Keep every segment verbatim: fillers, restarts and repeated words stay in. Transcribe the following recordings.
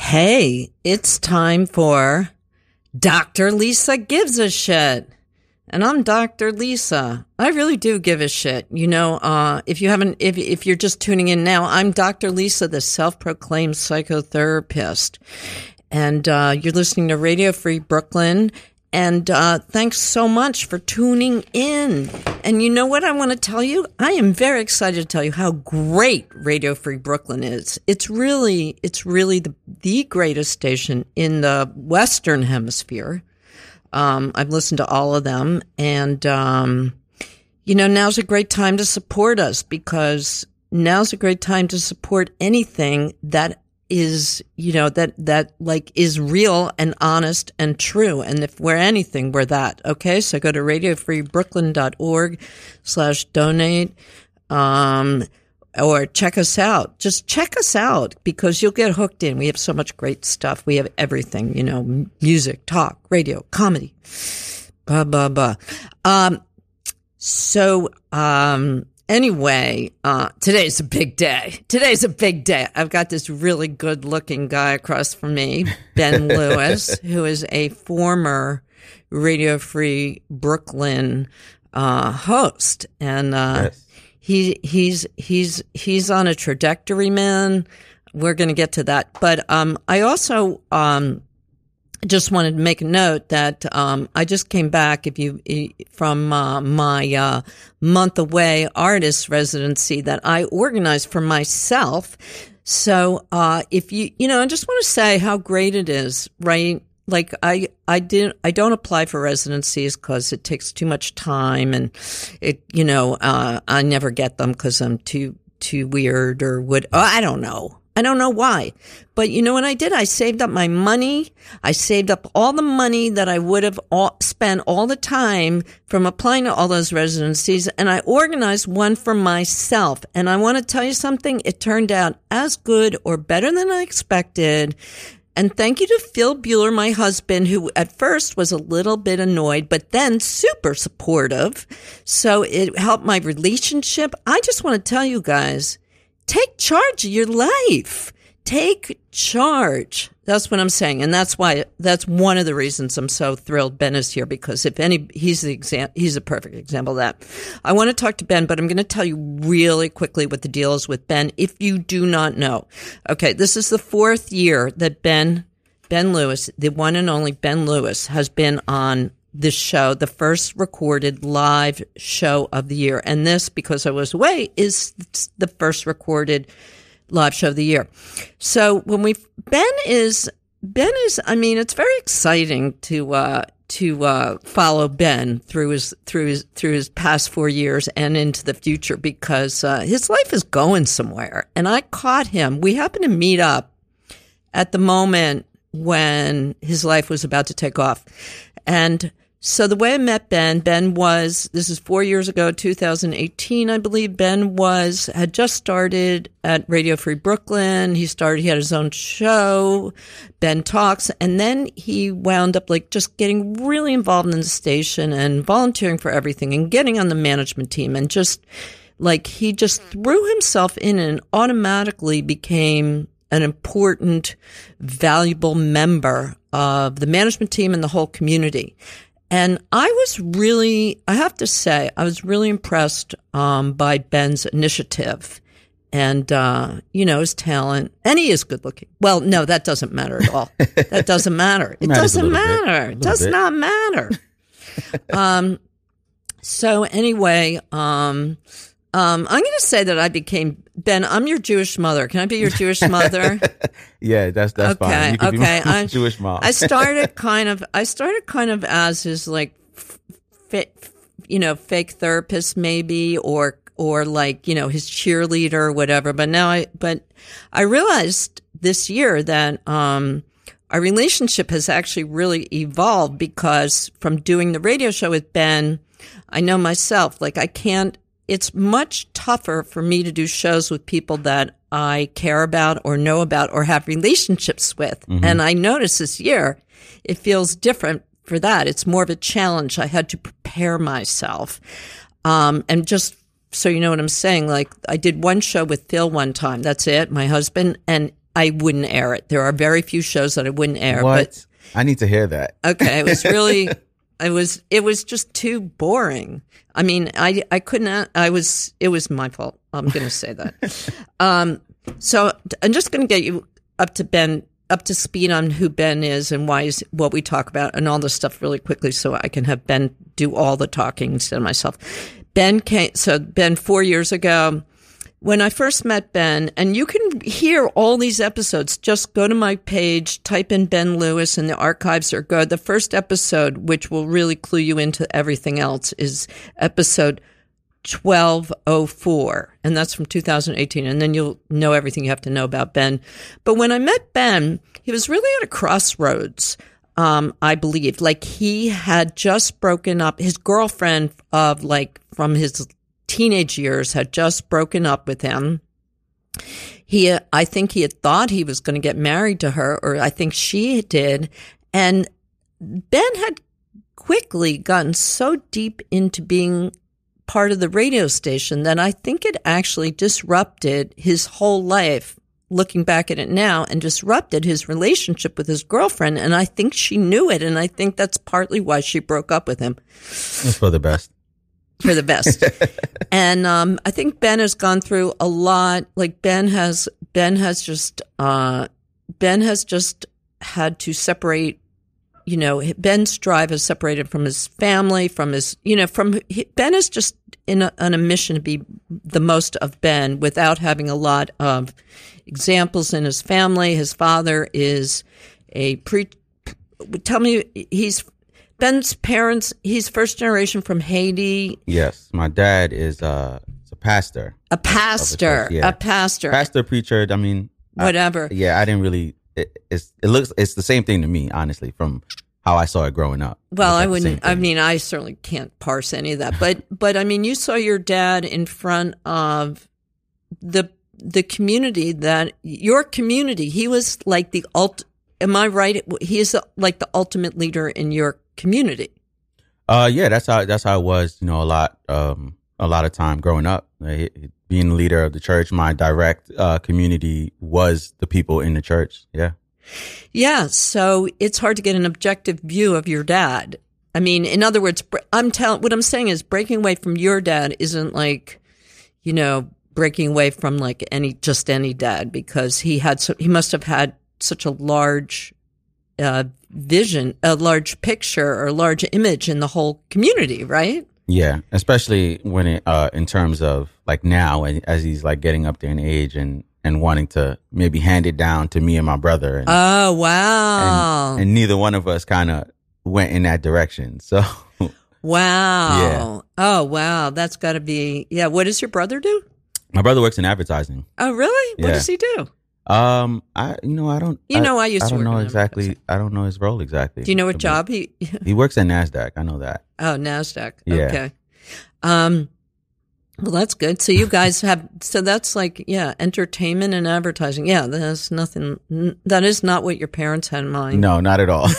Hey, it's time for Doctor Lisa Gives a Shit. And I'm Doctor Lisa. I really do give a shit. You know, uh, if you haven't, if, if you're just tuning in now, I'm Doctor Lisa, the self-proclaimed psychotherapist. And, uh, you're listening to Radio Free Brooklyn. And, uh, thanks so much for tuning in. And you know what I want to tell you? I am very excited to tell you how great Radio Free Brooklyn is. It's really, it's really the, the greatest station in the Western Hemisphere. Um, I've listened to all of them, and, um, you know, now's a great time to support us, because now's a great time to support anything that is, you know, that, that like is real and honest and true. And if we're anything, we're that. Okay. So go to radiofreebrooklyn.org slash donate. Um, Or check us out. Just check us out, because you'll get hooked in. We have so much great stuff. We have everything, you know, music, talk, radio, comedy, blah, blah, blah. Um, so, um, anyway, uh, today's a big day. Today's a big day. I've got this really good looking guy across from me, Ben Lewis, who is a former Radio Free Brooklyn, uh, host. And, uh, yes. He he's he's he's on a trajectory, man. We're going to get to that, but um, I also um just wanted to make a note that um I just came back if you from uh, my uh, month away artist residency that I organized for myself. So uh, if you you know, I just want to say how great it is, right? Like I, I didn't, I don't apply for residencies because it takes too much time, and it, you know, uh, I never get them because I'm too, too weird or would, oh, I don't know. I don't know why. But you know what I did? I saved up my money. I saved up all the money that I would have all, spent all the time from applying to all those residencies, and I organized one for myself. And I want to tell you something. It turned out as good or better than I expected. And thank you to Phil Bueller, my husband, who at first was a little bit annoyed, but then super supportive. So it helped my relationship. I just want to tell you guys, take charge of your life. Take charge. That's what I'm saying. And that's why, that's one of the reasons I'm so thrilled Ben is here, because if any, he's the exam, he's a perfect example of that. I want to talk to Ben, but I'm going to tell you really quickly what the deal is with Ben, if you do not know. Okay. This is the fourth year that Ben, Ben Lewis, the one and only Ben Lewis, has been on this show, the first recorded live show of the year. And this, because I was away, is the first recorded live show of the year. So when we, Ben is, Ben is, I mean, it's very exciting to, uh, to, uh, follow Ben through his, through his, through his past four years and into the future, because, uh, his life is going somewhere. And I caught him. We happened to meet up at the moment when his life was about to take off. And so the way I met Ben, Ben was, this is four years ago, two thousand eighteen, I believe. Ben was, had just started at Radio Free Brooklyn. He started, he had his own show, Ben Talks. And then he wound up like just getting really involved in the station and volunteering for everything and getting on the management team. And just like, he just threw himself in and automatically became an important, valuable member of the management team and the whole community. And I was really, I have to say, I was really impressed um, by Ben's initiative and, uh, you know, his talent. And he is good looking. Well, no, that doesn't matter at all. That doesn't matter. It doesn't matter. It does not matter. um, so anyway, um, um, I'm going to say that I became, Ben, I'm your Jewish mother. Can I be your Jewish mother? Yeah, that's that's okay, fine. You can okay. be my I, Jewish mom. I started kind of, I started kind of as his like, f- you know, fake therapist maybe, or or like, you know, his cheerleader or whatever. But now I, but I realized this year that um, our relationship has actually really evolved, because from doing the radio show with Ben, I know myself, like I can't. It's much tougher for me to do shows with people that I care about or know about or have relationships with. Mm-hmm. And I noticed this year, it feels different for that. It's more of a challenge. I had to prepare myself. Um, and just so you know what I'm saying, like I did one show with Phil one time. That's it. My husband. And I wouldn't air it. There are very few shows that I wouldn't air. What? But I need to hear that. okay, it was really, it was, it was just too boring. I mean, I, I couldn't, I was, it was my fault. I'm going to say that. um, so I'm just going to get you up to Ben, up to speed on who Ben is and why is what we talk about and all this stuff really quickly so I can have Ben do all the talking instead of myself. Ben came, so Ben, four years ago, when I first met Ben, and you can hear all these episodes, just go to my page, type in Ben Lewis and the archives are good. The first episode, which will really clue you into everything else, is episode twelve oh four, and that's from two thousand eighteen, and then you'll know everything you have to know about Ben. But when I met Ben, he was really at a crossroads, um, I believe. Like, he had just broken up. His girlfriend of, like, from his teenage years had just broken up with him. He, I think he had thought he was going to get married to her, or I think she did. And Ben had quickly gotten so deep into being part of the radio station that I think it actually disrupted his whole life, looking back at it now, and disrupted his relationship with his girlfriend. And I think she knew it. And I think that's partly why she broke up with him. It's for the best. For the best. And um, I think Ben has gone through a lot. Like Ben has, Ben has just, uh, Ben has just had to separate, you know, Ben's drive is separated from his family, from his, you know, from, Ben is just in a, on a mission to be the most of Ben without having a lot of examples in his family. His father is a pre, tell me, he's, Ben's parents, he's first generation from Haiti. Yes. My dad is uh, a pastor. A pastor. A, yeah. a pastor. Pastor, preacher. I mean. Whatever. I, yeah, I didn't really. It, it's, it looks, it's the same thing to me, honestly, from how I saw it growing up. Well, I wouldn't, I mean, I certainly can't parse any of that. But, but I mean, you saw your dad in front of the, the community that, your community. He was like the ult, am I right? He is like the ultimate leader in your community. Uh, yeah, that's how that's how it was. You know, a lot, um, a lot of time growing up, like, being the leader of the church. My direct uh, community was the people in the church. Yeah, yeah. So it's hard to get an objective view of your dad. I mean, in other words, I'm telling. What I'm saying is, breaking away from your dad isn't like, you know, breaking away from like any just any dad, because he had so he must have had such a large uh, vision, a large picture or a large image in the whole community, right? Yeah, especially when it, uh, in terms of like now, as he's like getting up there in age and, and wanting to maybe hand it down to me and my brother. And, oh, wow. And, and neither one of us kind of went in that direction. So, wow. Yeah. Oh, wow. That's got to be, yeah. What does your brother do? My brother works in advertising. Oh, really? What yeah. does he do? Um, I, you know, I don't, you know, I used I to don't work know in exactly. I don't know his role exactly. Do you know what job he, he works at NASDAQ. I know that. Oh, NASDAQ. Yeah. Okay. Um, well, that's good. So you guys have, so that's like, yeah, entertainment and advertising. Yeah. That's nothing, that is not what your parents had in mind. No, not at all.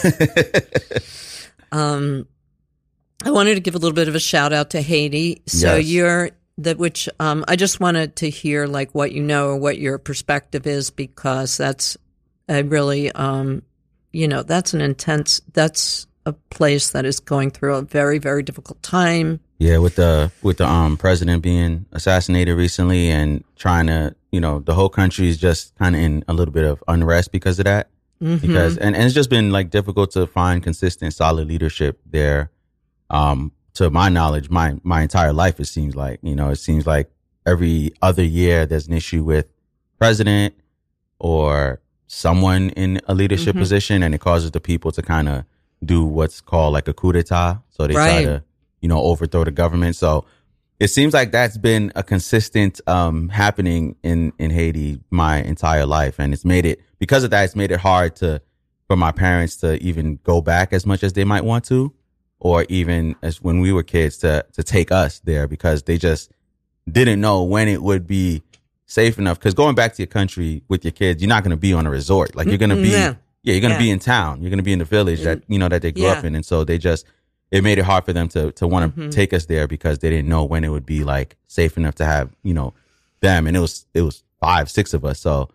um, I wanted to give a little bit of a shout out to Haiti. So yes. you're, that which um, I just wanted to hear like what you know or what your perspective is, because that's a really, um, you know, that's an intense, that's a place that is going through a very, very difficult time. Yeah, with the with the um president being assassinated recently and trying to, you know, the whole country is just kind of in a little bit of unrest because of that. Mm-hmm. Because and, and it's just been like difficult to find consistent, solid leadership there. Um, to my knowledge, my my entire life, it seems like, you know, it seems like every other year there's an issue with president or someone in a leadership mm-hmm. position, and it causes the people to kind of do what's called like a coup d'etat. So they right. try to, you know, overthrow the government. So it seems like that's been a consistent um happening in in Haiti my entire life, and it's made it, because of that, it's made it hard to for my parents to even go back as much as they might want to, or even as when we were kids to to take us there, because they just didn't know when it would be safe enough. Because going back to your country with your kids, you're not going to be on a resort. Like you're going to be, yeah, yeah you're going to yeah. be in town. You're going to be in the village that, you know, that they grew yeah. up in. And so they just, it made it hard for them to, to want to mm-hmm. take us there, because they didn't know when it would be like safe enough to have, you know, them. And it was, it was five, six of us. So,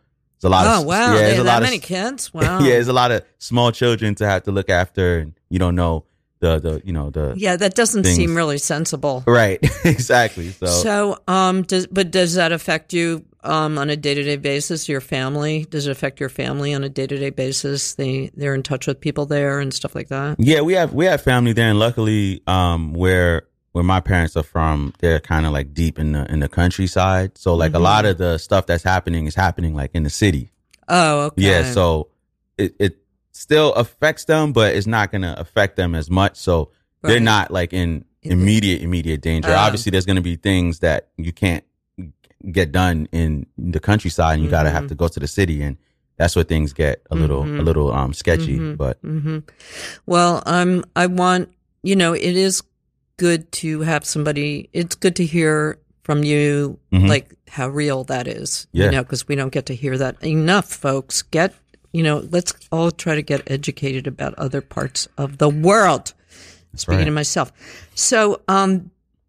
There's a lot Oh of wow, yeah, they there's have a lot that of many kids. Wow. yeah, there's a lot of small children to have to look after, and you don't know the the you know the Yeah, that doesn't things. seem really sensible. Right, exactly. So, So, um, does but does that affect you um on a day to day basis? Your family? Does it affect your family on a day to day basis? They they're in touch with people there and stuff like that. yeah, we have we have family there, and luckily, um, where where my parents are from, they're kind of like deep in the in the countryside. So, like Mm-hmm. a lot of the stuff that's happening is happening like in the city. Oh, okay. Yeah, so it it still affects them, but it's not going to affect them as much. So they're Right. not like in immediate immediate danger. Oh. Obviously, there's going to be things that you can't get done in the countryside, and you got to have to go to the city, and that's where things get a little a little um sketchy. But hmm Well, um, I want you know, it is good to have somebody. It's good to hear from you, Mhm. like how real that is. Yeah. You know, because we don't get to hear that enough, folks. Get you know, let's all try to get educated about other parts of the world. Speaking right. of myself, so um,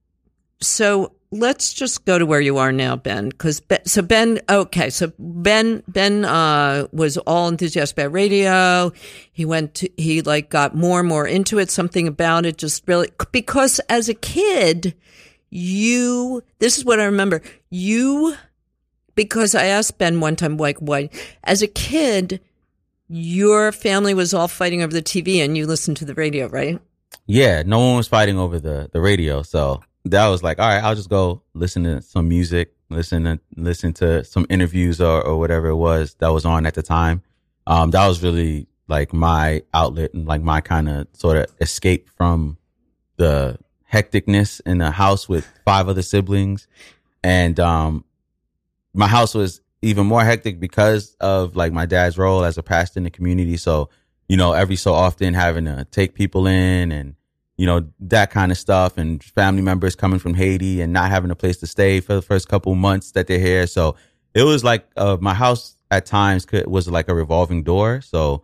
so let's just go to where you are now, Ben. Because ben, so Ben, okay, so Ben Ben uh, was all enthusiastic about radio. He went to he like got more and more into it. Something about it just really because as a kid, you this is what I remember you because I asked Ben one time like why as a kid your family was all fighting over the T V and you listened to the radio, right? yeah, no one was fighting over the the radio, so that was like, all right, I'll just go listen to some music, listen to listen to some interviews or, or whatever it was that was on at the time. Um, that was really like my outlet and like my kind of sort of escape from the hecticness in the house with five other siblings. And um, my house was even more hectic because of like my dad's role as a pastor in the community. So, you know, every so often having to take people in and, you know, that kind of stuff, and family members coming from Haiti and not having a place to stay for the first couple months that they're here. So it was like uh, my house at times could, was like a revolving door. So,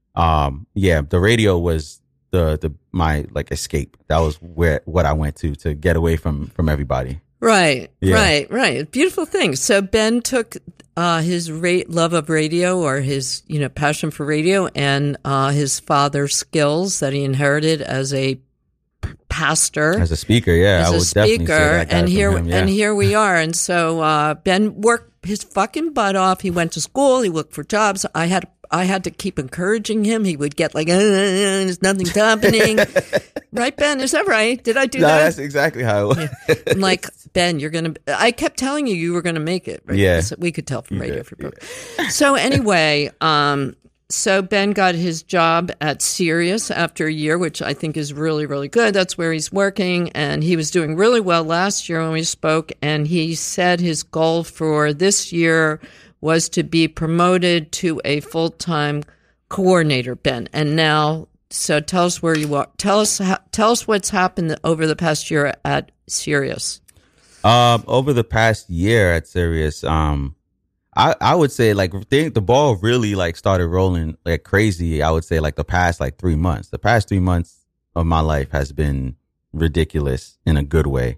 um, yeah, the radio was the, the, my like escape. That was where, what I went to, to get away from, from everybody. Right, Yeah. right, right. Beautiful thing. So Ben took uh, his ra- love of radio, or his you know passion for radio, and uh, his father's skills that he inherited as a p- pastor, As a speaker, yeah, as I a would definitely say speaker, that I got and it from here him, yeah. and here we are. And so uh, Ben worked his fucking butt off. He went to school. He looked for jobs. I had I had to keep encouraging him. He would get like, uh, "There's nothing's happening." Right, Ben? Is that right? Did I do No, that? that's exactly how it was. I'm like, Ben, you're going to, I kept telling you you were going to make it. Right? Yeah. So we could tell from You Radio did, Free Brooklyn. So anyway, um, so Ben got his job at Sirius after a year, which I think is really, really good. That's where he's working. And he was doing really well last year when we spoke. And he said his goal for this year was to be promoted to a full-time coordinator, Ben. And now, so tell us where you are. Tell us, how, tell us what's happened over the past year at Sirius. Um, over the past year at Sirius, um, I, I would say like think the ball really like started rolling like crazy. I would say like the past like three months. The past three months of my life has been ridiculous in a good way.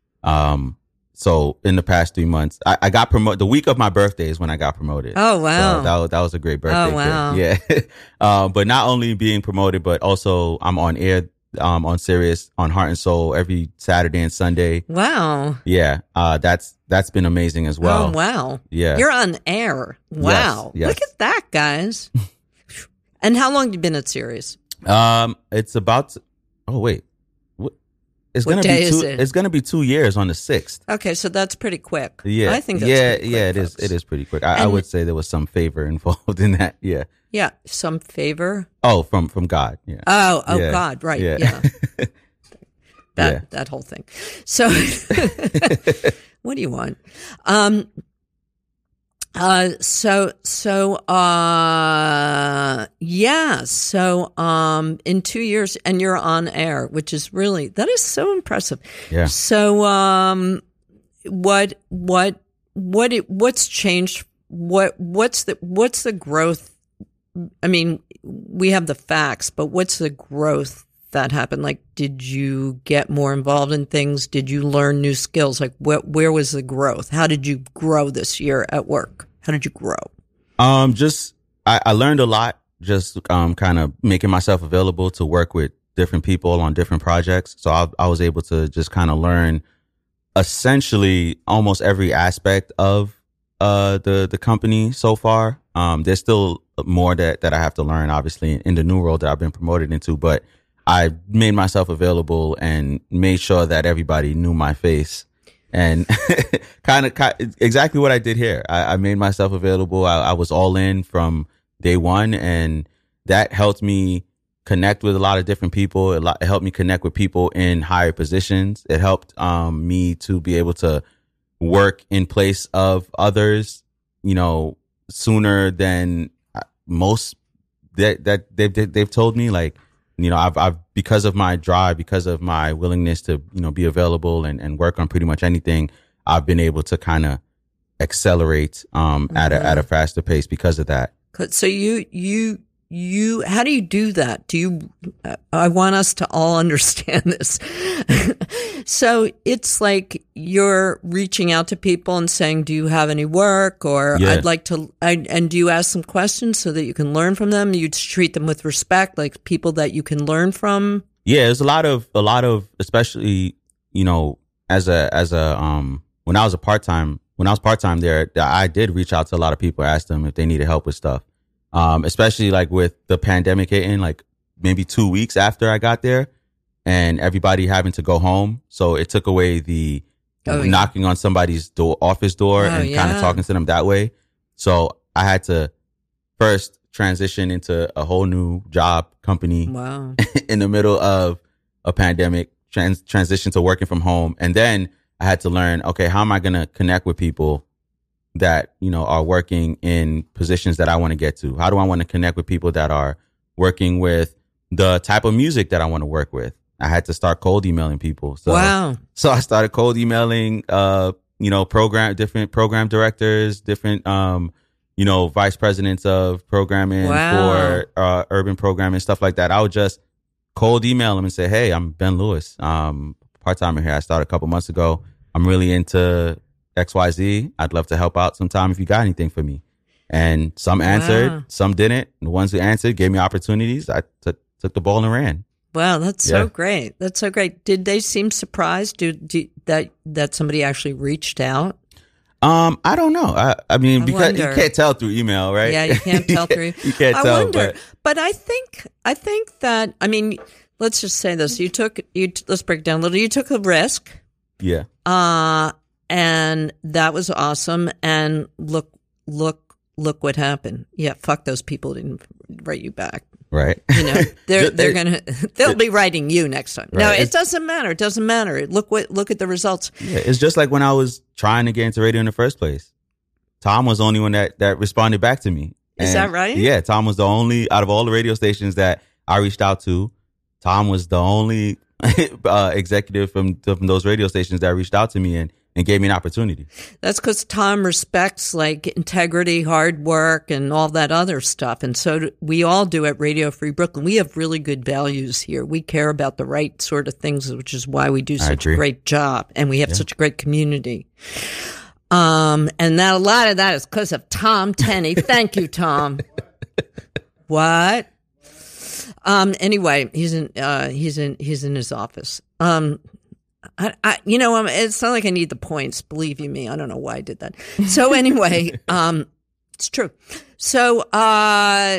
Um, so in the past three months, I, I got promoted. The week of my birthday is when I got promoted. Oh, wow. So that was, that was a great birthday. Oh, wow. gift. Yeah. um, but not only being promoted, but also I'm on air, um, on Sirius on Heart and Soul every Saturday and Sunday. Wow. Yeah. Uh, that's, that's been amazing as well. Oh, wow. Yeah. You're on air. Wow. Yes, yes. Look at that, guys. And how long have you been at Sirius? Um, it's about, to, oh, wait. What? It's What gonna day be is two, it? It's gonna be two years on the sixth. Okay, so that's pretty quick. Yeah. I think that's yeah, pretty quick, yeah, it is. folks. It is pretty quick. I, I And- would say there was some favor involved in that. Yeah. Yeah, some favor. Oh, from, from God. Yeah. Oh, oh Yeah. God, right. Yeah. Yeah. That Yeah. that whole thing. So what do you want? Um uh so so uh yeah, so um in two years and you're on air, which is really that is so impressive. Yeah. So um what what what it, what's changed what what's the what's the growth I mean, we have the facts, but what's the growth that happened? Like, did you get more involved in things? Did you learn new skills? Like, wh- where was the growth? How did you grow this year at work? How did you grow? Um, just I, I learned a lot. Just um, kind of making myself available to work with different people on different projects. So I, I was able to just kind of learn essentially almost every aspect of uh the the company so far. Um, there's still more that that I have to learn, obviously, in the new role that I've been promoted into. But I made myself available and made sure that everybody knew my face. And kind of exactly what I did here. I, I made myself available. I, I was all in from day one, and that helped me connect with a lot of different people. It, it helped me connect with people in higher positions. It helped um, me to be able to work in place of others, you know, sooner than most that that they've they've told me. Like, you know, I've I've because of my drive, because of my willingness to, you know, be available and, and work on pretty much anything, I've been able to kind of accelerate um mm-hmm. at a at a faster pace because of that. So you, you, you, how do you do that? Do you, I want us to all understand this. So it's like you're reaching out to people and saying, do you have any work? Or yeah. I'd like to, I, and do you ask some questions so that you can learn from them? You treat them with respect, like people that you can learn from? Yeah, there's a lot of, a lot of, especially, you know, as a, as a, um, when I was a part-time, when I was part-time there, I did reach out to a lot of people, ask them if they needed help with stuff. Um, especially like with the pandemic hitting, like maybe two weeks after I got there and everybody having to go home. So it took away the oh, yeah. knocking on somebody's door, office door oh, and yeah. kind of talking to them that way. So I had to first transition into a whole new job company wow. in the middle of a pandemic, trans- transition to working from home. And then I had to learn, okay, how am I going to connect with people that, you know, are working in positions that I want to get to? How do I want to connect with people that are working with the type of music that I want to work with? I had to start cold emailing people. So, wow. So I started cold emailing, uh, you know, program, different program directors, different, um, you know, vice presidents of programming wow. for, uh, urban programming, stuff like that. I would just cold email them and say, hey, I'm Ben Lewis. Um, part-timer here. I started a couple months ago. I'm really into X Y Z. I'd love to help out sometime if you got anything for me. And some answered, wow. some didn't. The ones who answered gave me opportunities. I t- took the ball and ran. Wow, that's yeah. so great. That's so great. Did they seem surprised do, do, that that somebody actually reached out? Um, I don't know. I, I mean, I because wonder. you can't tell through email, right? Yeah, you can't tell through. you can't I tell. wonder, but. but I think I think that I mean, let's just say this: you took you. Let's break it down a little. You took a risk. Yeah. Uh and that was awesome. And look, look, look what happened. Yeah, fuck those people didn't write you back. Right. You know, they're they're gonna they'll be writing you next time. Right. No, it doesn't matter. It doesn't matter. Look what look at the results. Yeah, it's just like when I was trying to get into radio in the first place. Tom was the only one that that responded back to me. Is and that right? Yeah, Tom was the only out of all the radio stations that I reached out to. Tom was the only uh, executive from from those radio stations that reached out to me and. And gave me an opportunity. That's because Tom respects like integrity, hard work, and all that other stuff. And so do, we all do at Radio Free Brooklyn. We have really good values here. We care about the right sort of things, which is why we do such a great job. And we have yeah. such a great community. Um, and that a lot of that is because of Tom Tenney. Thank you, Tom. What? Um, anyway, he's in, uh, he's in, he's in his office. Um, I, I, you know, um, it's not like I need the points. Believe you me, I don't know why I did that. So anyway, um, it's true. So, uh,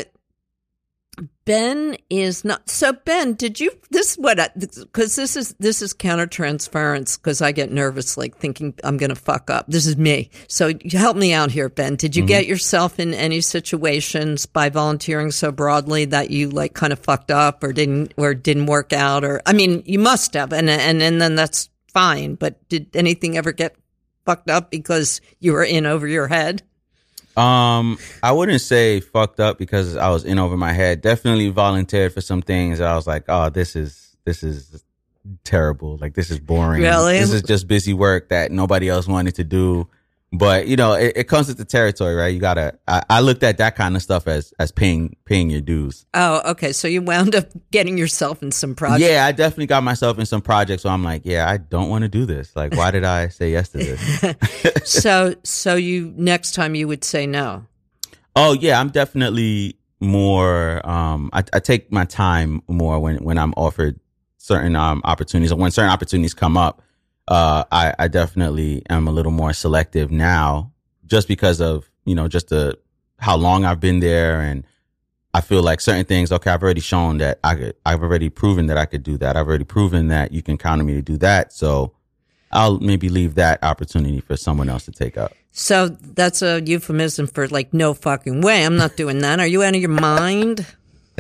Ben is not. So Ben, did you? This is what? Because this is this is countertransference. Because I get nervous, like thinking I'm going to fuck up. This is me. So help me out here, Ben. Did you mm-hmm. get yourself in any situations by volunteering so broadly that you like kind of fucked up or didn't or didn't work out? Or I mean, you must have, and and and then that's fine. But did anything ever get fucked up because you were in over your head? Um, I wouldn't say fucked up because I was in over my head. Definitely volunteered for some things. I was like, oh, this is, this is terrible. Like, this is boring. Really? This is just busy work that nobody else wanted to do. But, you know, it, it comes with the territory, right? You gotta, I, I looked at that kind of stuff as, as paying, paying your dues. Oh, okay. So you wound up getting yourself in some projects. Yeah, I definitely got myself in some projects. So I'm like, yeah, I don't want to do this. Like, why did I say yes to this? so, so you, next time you would say no. Oh yeah, I'm definitely more. Um, I, I take my time more when when I'm offered certain um opportunities, or when certain opportunities come up. Uh, I, I definitely am a little more selective now, just because of you know just the how long I've been there, and I feel like certain things. Okay, I've already shown that I could. I've already proven that I could do that. I've already proven that you can count on me to do that. So I'll maybe leave that opportunity for someone else to take up. So that's a euphemism for like, no fucking way, I'm not doing that. Are you out of your mind?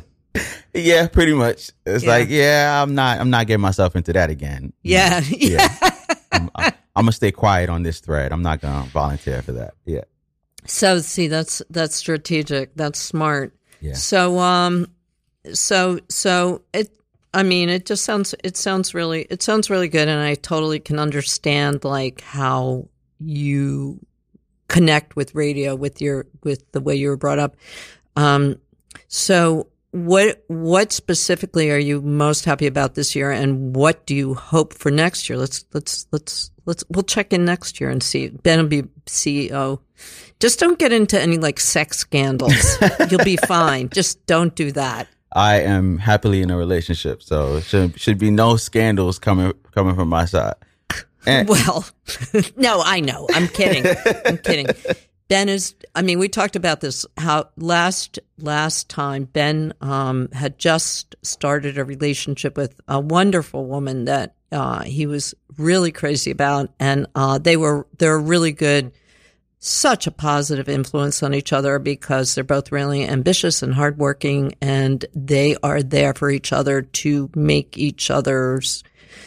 Yeah, pretty much. It's Yeah. like, yeah, I'm not, I'm not getting myself into that again. Yeah. Yeah. I'm, I'm, I'm gonna stay quiet on this thread. I'm not gonna volunteer for that. Yeah. So see, that's, that's strategic. That's smart. Yeah. So, um, so, so it, I mean, it just sounds, it sounds really, it sounds really good. And I totally can understand like how you connect with radio, with your, with the way you were brought up. Um, so what, what specifically are you most happy about this year, and what do you hope for next year? Let's, let's, let's, let's, we'll check in next year and see. Ben will be C E O. Just don't get into any like sex scandals. You'll be fine. Just don't do that. I am happily in a relationship, so should should be no scandals coming coming from my side. And- Well, no, I know. I'm kidding. I'm kidding. Ben is, I mean, we talked about this, how last, last time Ben, um, had just started a relationship with a wonderful woman that, uh, he was really crazy about. And, uh, they were, they're really good, such a positive influence on each other, because they're both really ambitious and hardworking, and they are there for each other to make each other's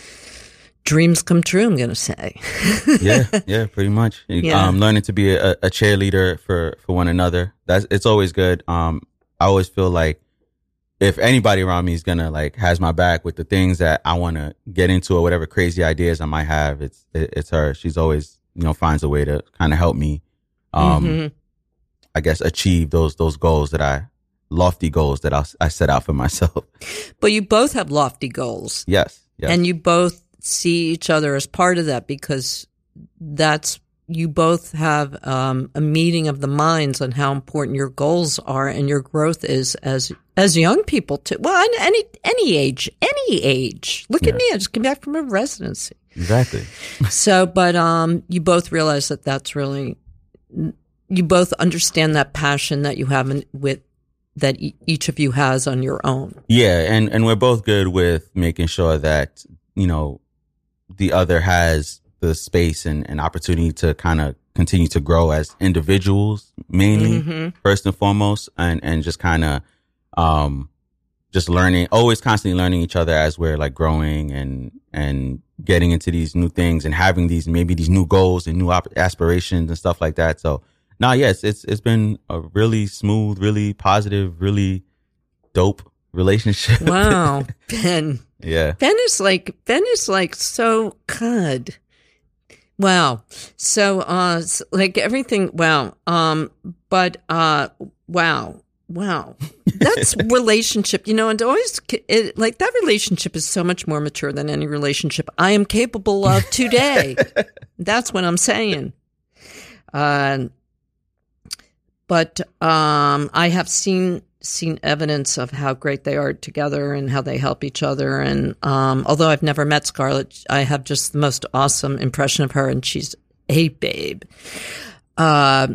dreams come true, I'm going to say. yeah, yeah, pretty much. Yeah. Um, learning to be a, a cheerleader for, for one another. That's, it's always good. Um, I always feel like if anybody around me is going to like, has my back with the things that I want to get into, or whatever crazy ideas I might have, it's, it, it's her. She's always, you know, finds a way to kind of help me, um, mm-hmm. I guess, achieve those, those goals that I, lofty goals that I, I set out for myself. But you both have lofty goals. Yes. Yes. And you both see each other as part of that, because that's, you both have um, a meeting of the minds on how important your goals are and your growth is as as young people too. Well, any any age, any age. Look yeah. at me, I just came back from a residency. Exactly. So, but um, you both realize that that's really, you both understand that passion that you have in, with that e- each of you has on your own. Yeah, and and we're both good with making sure that, you know, the other has the space and, and opportunity to kind of continue to grow as individuals, mainly, mm-hmm. first and foremost, and, and just kind of, um, just learning, always constantly learning each other as we're like growing and, and getting into these new things and having these, maybe these new goals and new op- aspirations and stuff like that. So, no, yes, it's, it's been a really smooth, really positive, really dope relationship. Wow. Ben. Yeah. Ben is like, Ben is like so good. Wow. So, uh, like everything, wow. Um, but, uh, wow. Wow. That's relationship, you know, and always, it, like that relationship is so much more mature than any relationship I am capable of today. That's what I'm saying. Uh, but, um, I have seen, seen evidence of how great they are together and how they help each other. And um, although I've never met Scarlett, I have just the most awesome impression of her, and she's a babe. Uh,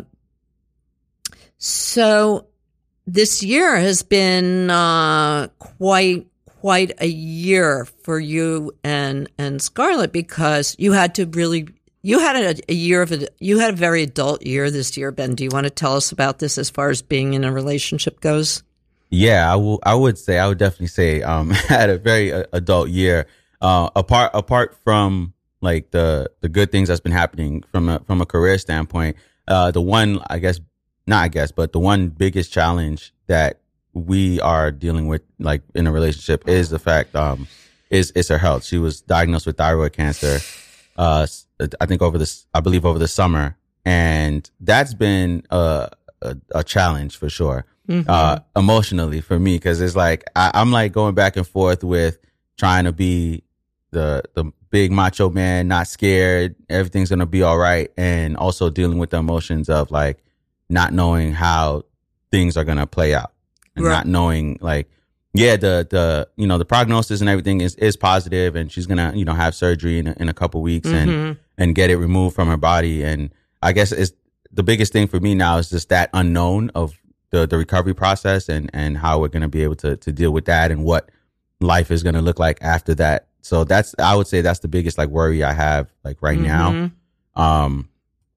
so this year has been uh, quite quite a year for you and and Scarlett, because you had to really. You had a, a year of a, you had a very adult year this year, Ben. Do you want to tell us about this as far as being in a relationship goes? Yeah, I will. I would say, I would definitely say, um, had a very uh, adult year. Uh, apart, apart from like the, the good things that's been happening from a, from a career standpoint, uh, the one, I guess, not I guess, but the one biggest challenge that we are dealing with, like in a relationship, is the fact, um, is, is her health. She was diagnosed with thyroid cancer. Uh, I think over this, I believe over the summer, and that's been a, a, a challenge for sure. Mm-hmm. Uh, emotionally for me, because it's like I, I'm like going back and forth with trying to be the the big macho man, not scared, everything's gonna be all right, and also dealing with the emotions of like not knowing how things are going to play out, and right. not knowing like, yeah, the, the, you know, the prognosis and everything is, is positive, and she's going to, you know, have surgery in a, in a couple weeks mm-hmm. and, and get it removed from her body. And I guess it's the biggest thing for me now is just that unknown of the, the recovery process and, and how we're going to be able to, to deal with that and what life is going to look like after that. So that's, I would say that's the biggest like worry I have like right mm-hmm. now. Um,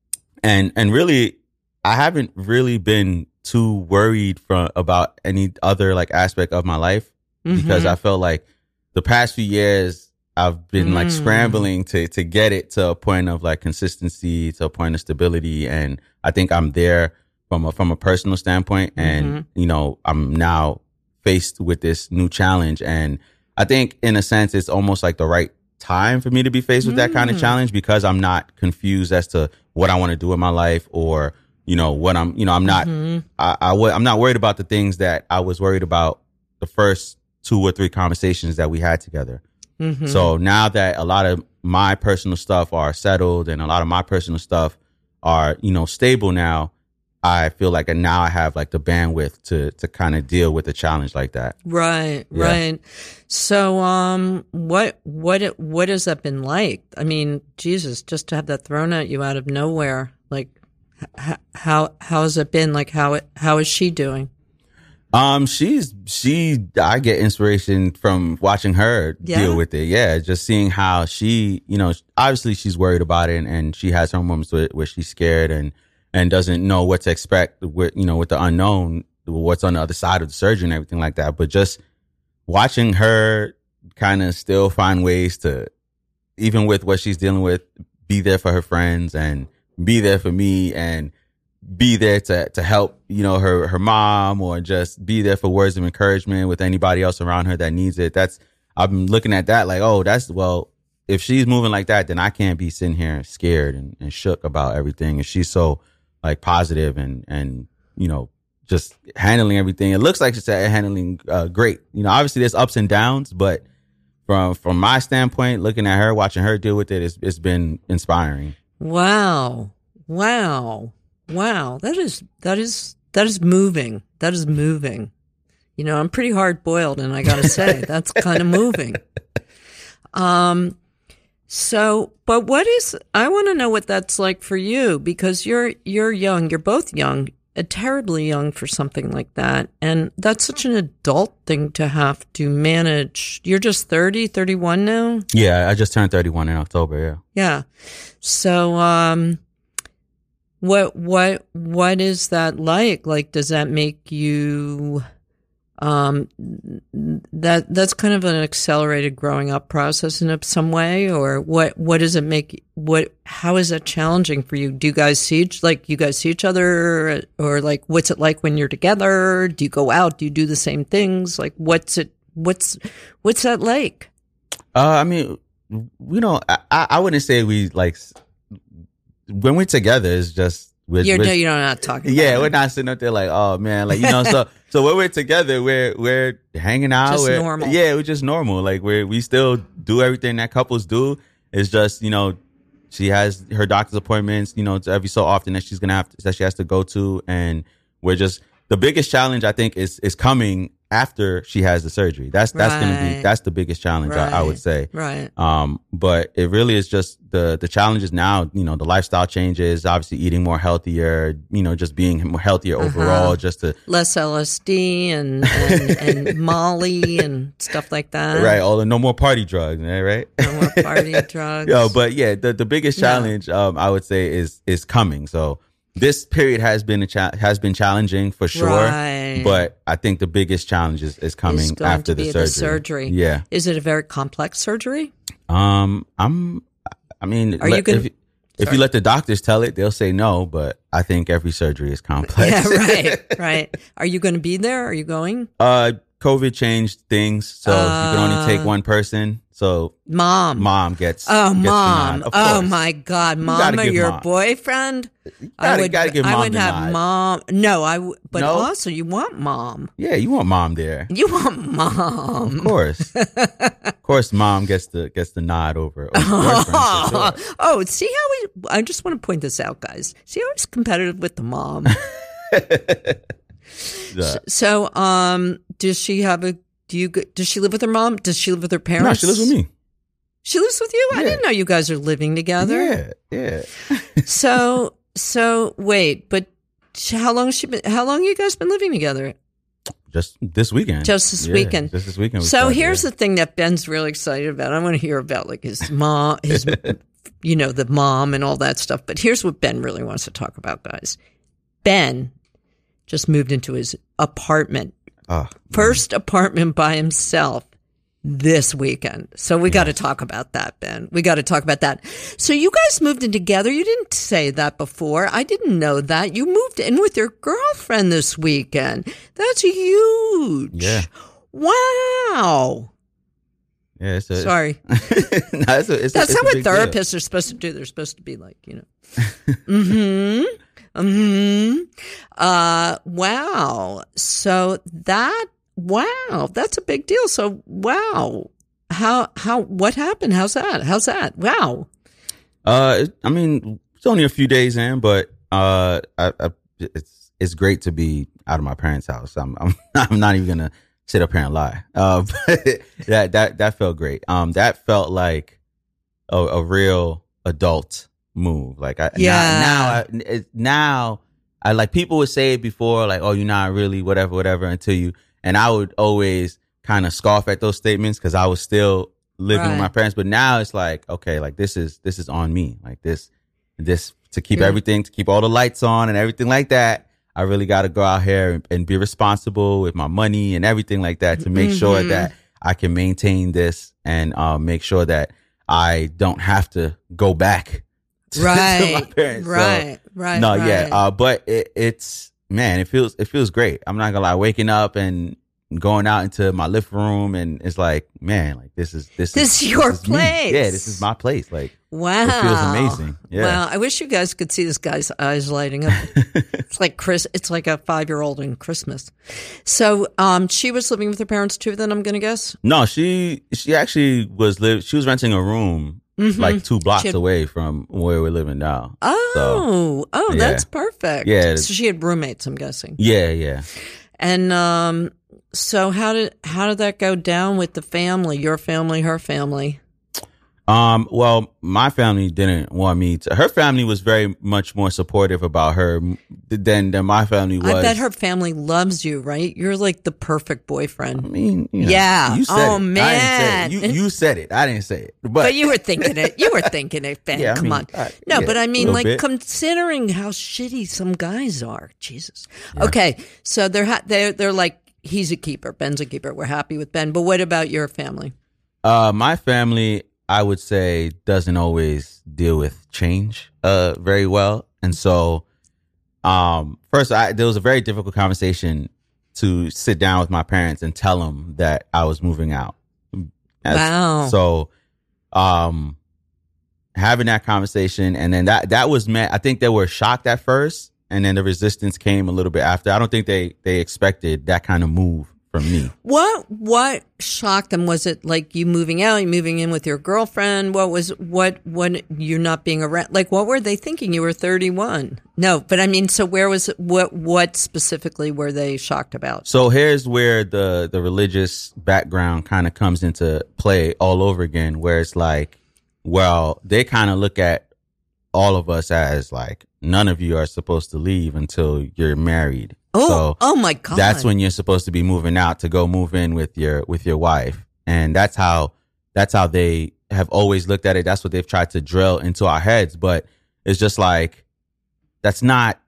and, and really, I haven't really been too worried from about any other like aspect of my life mm-hmm. because I felt like the past few years I've been mm. like scrambling to to get it to a point of like consistency, to a point of stability, and I think I'm there from a from a personal standpoint. And mm-hmm. you know, I'm now faced with this new challenge, and I think in a sense it's almost like the right time for me to be faced with mm. that kind of challenge because I'm not confused as to what I want to do in my life or you know, what I'm, you know, I'm not, mm-hmm. I, I w- I'm not worried about the things that I was worried about the first two or three conversations that we had together. Mm-hmm. So now that a lot of my personal stuff are settled and a lot of my personal stuff are, you know, stable now, I feel like now I have like the bandwidth to, to kind of deal with a challenge like that. Right. Yeah. Right. So, um, what, what, what has that been like? I mean, Jesus, just to have that thrown at you out of nowhere, like, How, how how has it been? Like how it how is she doing? Um, she's she. I get inspiration from watching her yeah. deal with it. Yeah, just seeing how she, you know, obviously she's worried about it, and, and she has her moments where, where she's scared and and doesn't know what to expect with you know with the unknown, what's on the other side of the surgery and everything like that. But just watching her kind of still find ways to, even with what she's dealing with, be there for her friends and be there for me and be there to, to help, you know, her, her mom or just be there for words of encouragement with anybody else around her that needs it. That's, I'm looking at that like, oh, that's, well, if she's moving like that, then I can't be sitting here scared and, and shook about everything. And she's so like positive and, and, you know, just handling everything. It looks like she's handling uh, great. You know, obviously there's ups and downs, but from, from my standpoint, looking at her, watching her deal with it, it's, it's been inspiring. Wow. Wow. Wow. That is, that is, that is moving. That is moving. You know, I'm pretty hard boiled and I gotta say, that's kind of moving. Um, so, but what is, I want to know what that's like for you because you're, you're young, you're both young, uh, terribly young for something like that. And that's such an adult thing to have to manage. You're just thirty, thirty-one now? Yeah. I just turned thirty-one in October. Yeah. Yeah. So, um, what, what, what is that like? Like, does that make you, um, that, that's kind of an accelerated growing up process in some way, or what, what does it make, what, how is that challenging for you? Do you guys see each, like, you guys see each other or like, what's it like when you're together? Do you go out? Do you do the same things? Like, what's it, what's, what's that like? Uh, I mean, you know, I, I wouldn't say we like, when we're together, it's just we're, you're, we're no, you're not talking. Yeah, about we're not sitting up there like, oh man, like you know. So so when we're together, we're we're hanging out. Just we're, normal. Yeah, we're just normal. Like we we still do everything that couples do. It's just you know, she has her doctor's appointments. You know, every so often that she's gonna have to, that she has to go to, and we're just the biggest challenge I think is is coming after she has the surgery. That's that's right. gonna be that's the biggest challenge right. I, I would say. Right. Um, but it really is just the the challenges now. You know, the lifestyle changes, obviously eating more healthier. You know, just being more healthier uh-huh. overall. Just to less L S D and and, and Molly and stuff like that. Right. All the no more party drugs. Right. No more party drugs. Yeah. But yeah, the the biggest challenge yeah. um I would say is is coming. So. This period has been a cha- has been challenging for sure, right. but I think the biggest challenge is, is coming after the surgery. the surgery. Yeah, is it a very complex surgery? Um, I'm. I mean, are let, you gonna, if, if you let the doctors tell it, they'll say no. But I think every surgery is complex. Yeah, right, right. Are you going to be there? Are you going? Uh, COVID changed things, so uh, you can only take one person. So mom, mom gets oh gets mom, oh my God, mom or your mom. boyfriend? You gotta, I would, gotta give mom I would the have nod. mom. No, I. W- but no? also, you want mom. Yeah, you want mom there. You want mom, of course. Of course, mom gets the gets the nod over. over oh, sure. oh, see how we? I just want to point this out, guys. See how he's competitive with the mom. Yeah. So, um, does she have a? Do you? Does she live with her mom? Does she live with her parents? No, she lives with me. She lives with you. I Yeah. didn't know you guys are living together. Yeah, yeah. So, so wait, but how long has she been? How long you guys been living together? Just this weekend. Just this Yeah, weekend. Just this weekend. we So started, here's yeah. the thing that Ben's really excited about. I want to hear about like his mom, his, you know, the mom and all that stuff. But here's what Ben really wants to talk about, guys. Ben just moved into his apartment, Oh, first apartment by himself this weekend. So we got to talk about that, Ben. We got to talk about that. So you guys moved in together. You didn't say that before. I didn't know that. You moved in with your girlfriend this weekend. That's huge. Yeah. Wow. Yeah, it's a, Sorry. no, it's a, it's a, That's it's how a what big deal. therapists are supposed to do. They're supposed to be like, you know, mm-hmm, mm-hmm. Uh, wow. So that, wow, that's a big deal. So, wow. How, how, what happened? How's that? How's that? Wow. Uh, it- I mean, it's only a few days in, but uh, I, I, it's it's great to be out of my parents' house. I'm I'm, I'm not even gonna sit up here and lie. Uh, but that that that felt great. Um, that felt like a, a real adult move. Like I Yeah. now now I, it, now I like people would say it before, like, oh, you're not really whatever whatever until you. And I would always kind of scoff at those statements because I was still living Right. with my parents. But now it's like, okay, like this is this is on me. Like this this to keep Yeah. everything, to keep all the lights on and everything like that. I really got to go out here and, and be responsible with my money and everything like that to make sure Mhm. that I can maintain this and uh, make sure that I don't have to go back to, Right. to my parents. So, Right. right. no, right. yeah, uh, but it, it's man, it feels it feels great. I'm not gonna lie, waking up and going out into my living room and it's like, man, like this is this, This is is your me. place. Yeah, this is my place. Like Wow. it feels amazing. Yeah. Wow. I wish you guys could see this guy's eyes lighting up. It's like Chris, it's like a five year old in Christmas. So, um, she was living with her parents too, then I'm going to guess. No, she she actually was live. She was renting a room Mhm. like two blocks She had- away from where we're living now. Oh, oh, yeah. that's perfect. Yeah. So she had roommates, I'm guessing. Yeah, yeah. And, um, so how did, how did that go down with the family, your family, her family? Um, well, my family didn't want me to. Her family was very much more supportive about her than than my family was. I bet her family loves you, right? You're like the perfect boyfriend. I mean, you know, Yeah. You said Oh, it. I didn't man. say it. You, you said it. I didn't say it. But, But you were thinking it. You were thinking it, Ben. Yeah, I Come mean, on. I- no, yeah, but I a mean, little like, bit. considering how shitty some guys are, Jesus. Okay, so they're ha- they're they're like, he's a keeper. Ben's a keeper. We're happy with Ben. But what about your family? uh, my family, I would say, doesn't always deal with change uh very well, and so um, first, I, there was a very difficult conversation to sit down with my parents and tell them that I was moving out. As- Wow. So, um, having that conversation, and then that that was meant. I think they were shocked at first, and then the resistance came a little bit after. I don't think they they expected that kind of move from me. What what shocked them? Was it like you moving out, you moving in with your girlfriend? What was what what you're not being around? Like, what were they thinking? You were thirty-one. No, but I mean, so where was what what specifically were they shocked about? So here's where the the religious background kind of comes into play all over again, where it's like, well, they kind of look at all of us as like, none of you are supposed to leave until you're married. Oh, So oh my God! that's when you're supposed to be moving out to go move in with your with your wife, and that's how that's how they have always looked at it. That's what they've tried to drill into our heads, but it's just like, that's not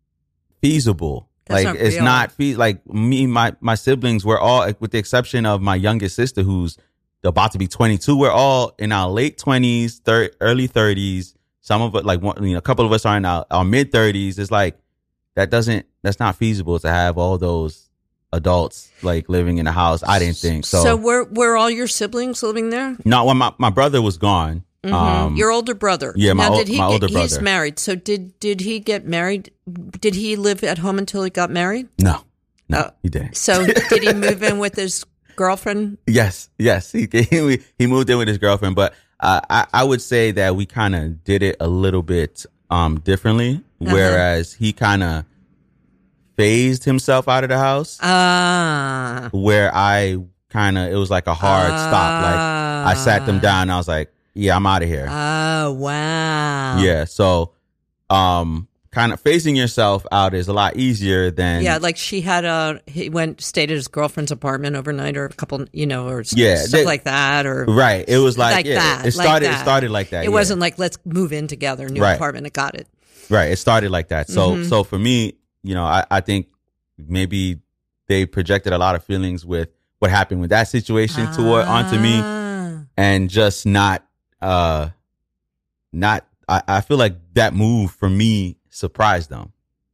feasible. That's like not it's real. not fe- like me, my my siblings, we're all, like, with the exception of my youngest sister who's about to be twenty-two. We're all in our late twenties, thir- early thirties. Some of it, like one, you know, a couple of us are in our, our mid thirties. It's like, that doesn't, that's not feasible to have all those adults like living in the house. I didn't think so. So were were all your siblings living there? No, when my, my brother was gone. Mhm. Um, Your older brother. yeah, my now, ol- did he my get, older He's brother. married. So did did he get married? Did he live at home until he got married? no, no, Oh. he didn't. So did he move in with his girlfriend? Yes, yes, he he, he moved in with his girlfriend, but uh, I I would say that we kind of did it a little bit um differently, Uh-huh. whereas he kind of phased himself out of the house. Ah. Where I kind of, it was like a hard ah. stop. Like I sat them down and I was like, yeah, I'm out of here. Oh, wow. Yeah. So, um, kind of phasing yourself out is a lot easier than. Yeah. Like she had a, he went, stayed at his girlfriend's apartment overnight or a couple, you know, or yeah, stuff they, like that. Or. Right. It was like, like yeah, that. It started, like that. it started like that. It yeah. wasn't like, let's move in together, new right. apartment. I got it. Right. It started like that. So, mm-hmm. so for me, you know, I, I think maybe they projected a lot of feelings with what happened with that situation ah. toward onto me, and just not, uh, not. I, I feel like that move for me surprised them.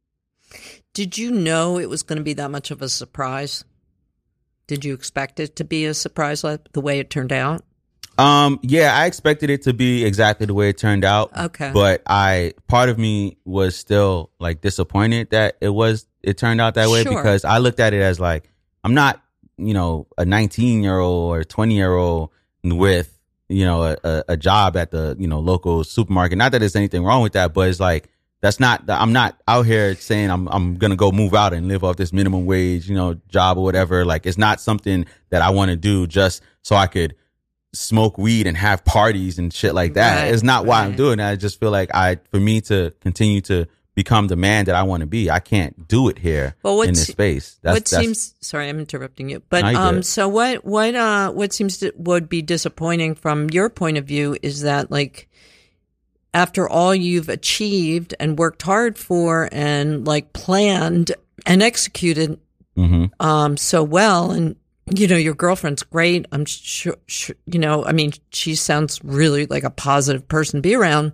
Did you know it was going to be that much of a surprise? Did you expect it to be a surprise like the way it turned out? Um, yeah, I expected it to be exactly the way it turned out. Okay. But I, part of me was still like disappointed that it was, it turned out that way, sure. because I looked at it as like, I'm not, you know, a nineteen year old or twenty year old with, you know, a, a job at the, you know, local supermarket. Not that there's anything wrong with that, but it's like, that's not, I'm not out here saying I'm, I'm going to go move out and live off this minimum wage, you know, job or whatever. Like, it's not something that I want to do just so I could smoke weed and have parties and shit like that. Right, it's not why right. I'm doing it. I just feel like I, for me to continue to become the man that I want to be, I can't do it here well, in this space. That's, what that's, seems, sorry, I'm interrupting you, but, no, um, so what, what, uh, what seems to, would be disappointing from your point of view is that like, after all you've achieved and worked hard for and like planned and executed, mm-hmm. um, so well, and, you know, your girlfriend's great. I'm sure, sure, you know, I mean, she sounds really like a positive person to be around.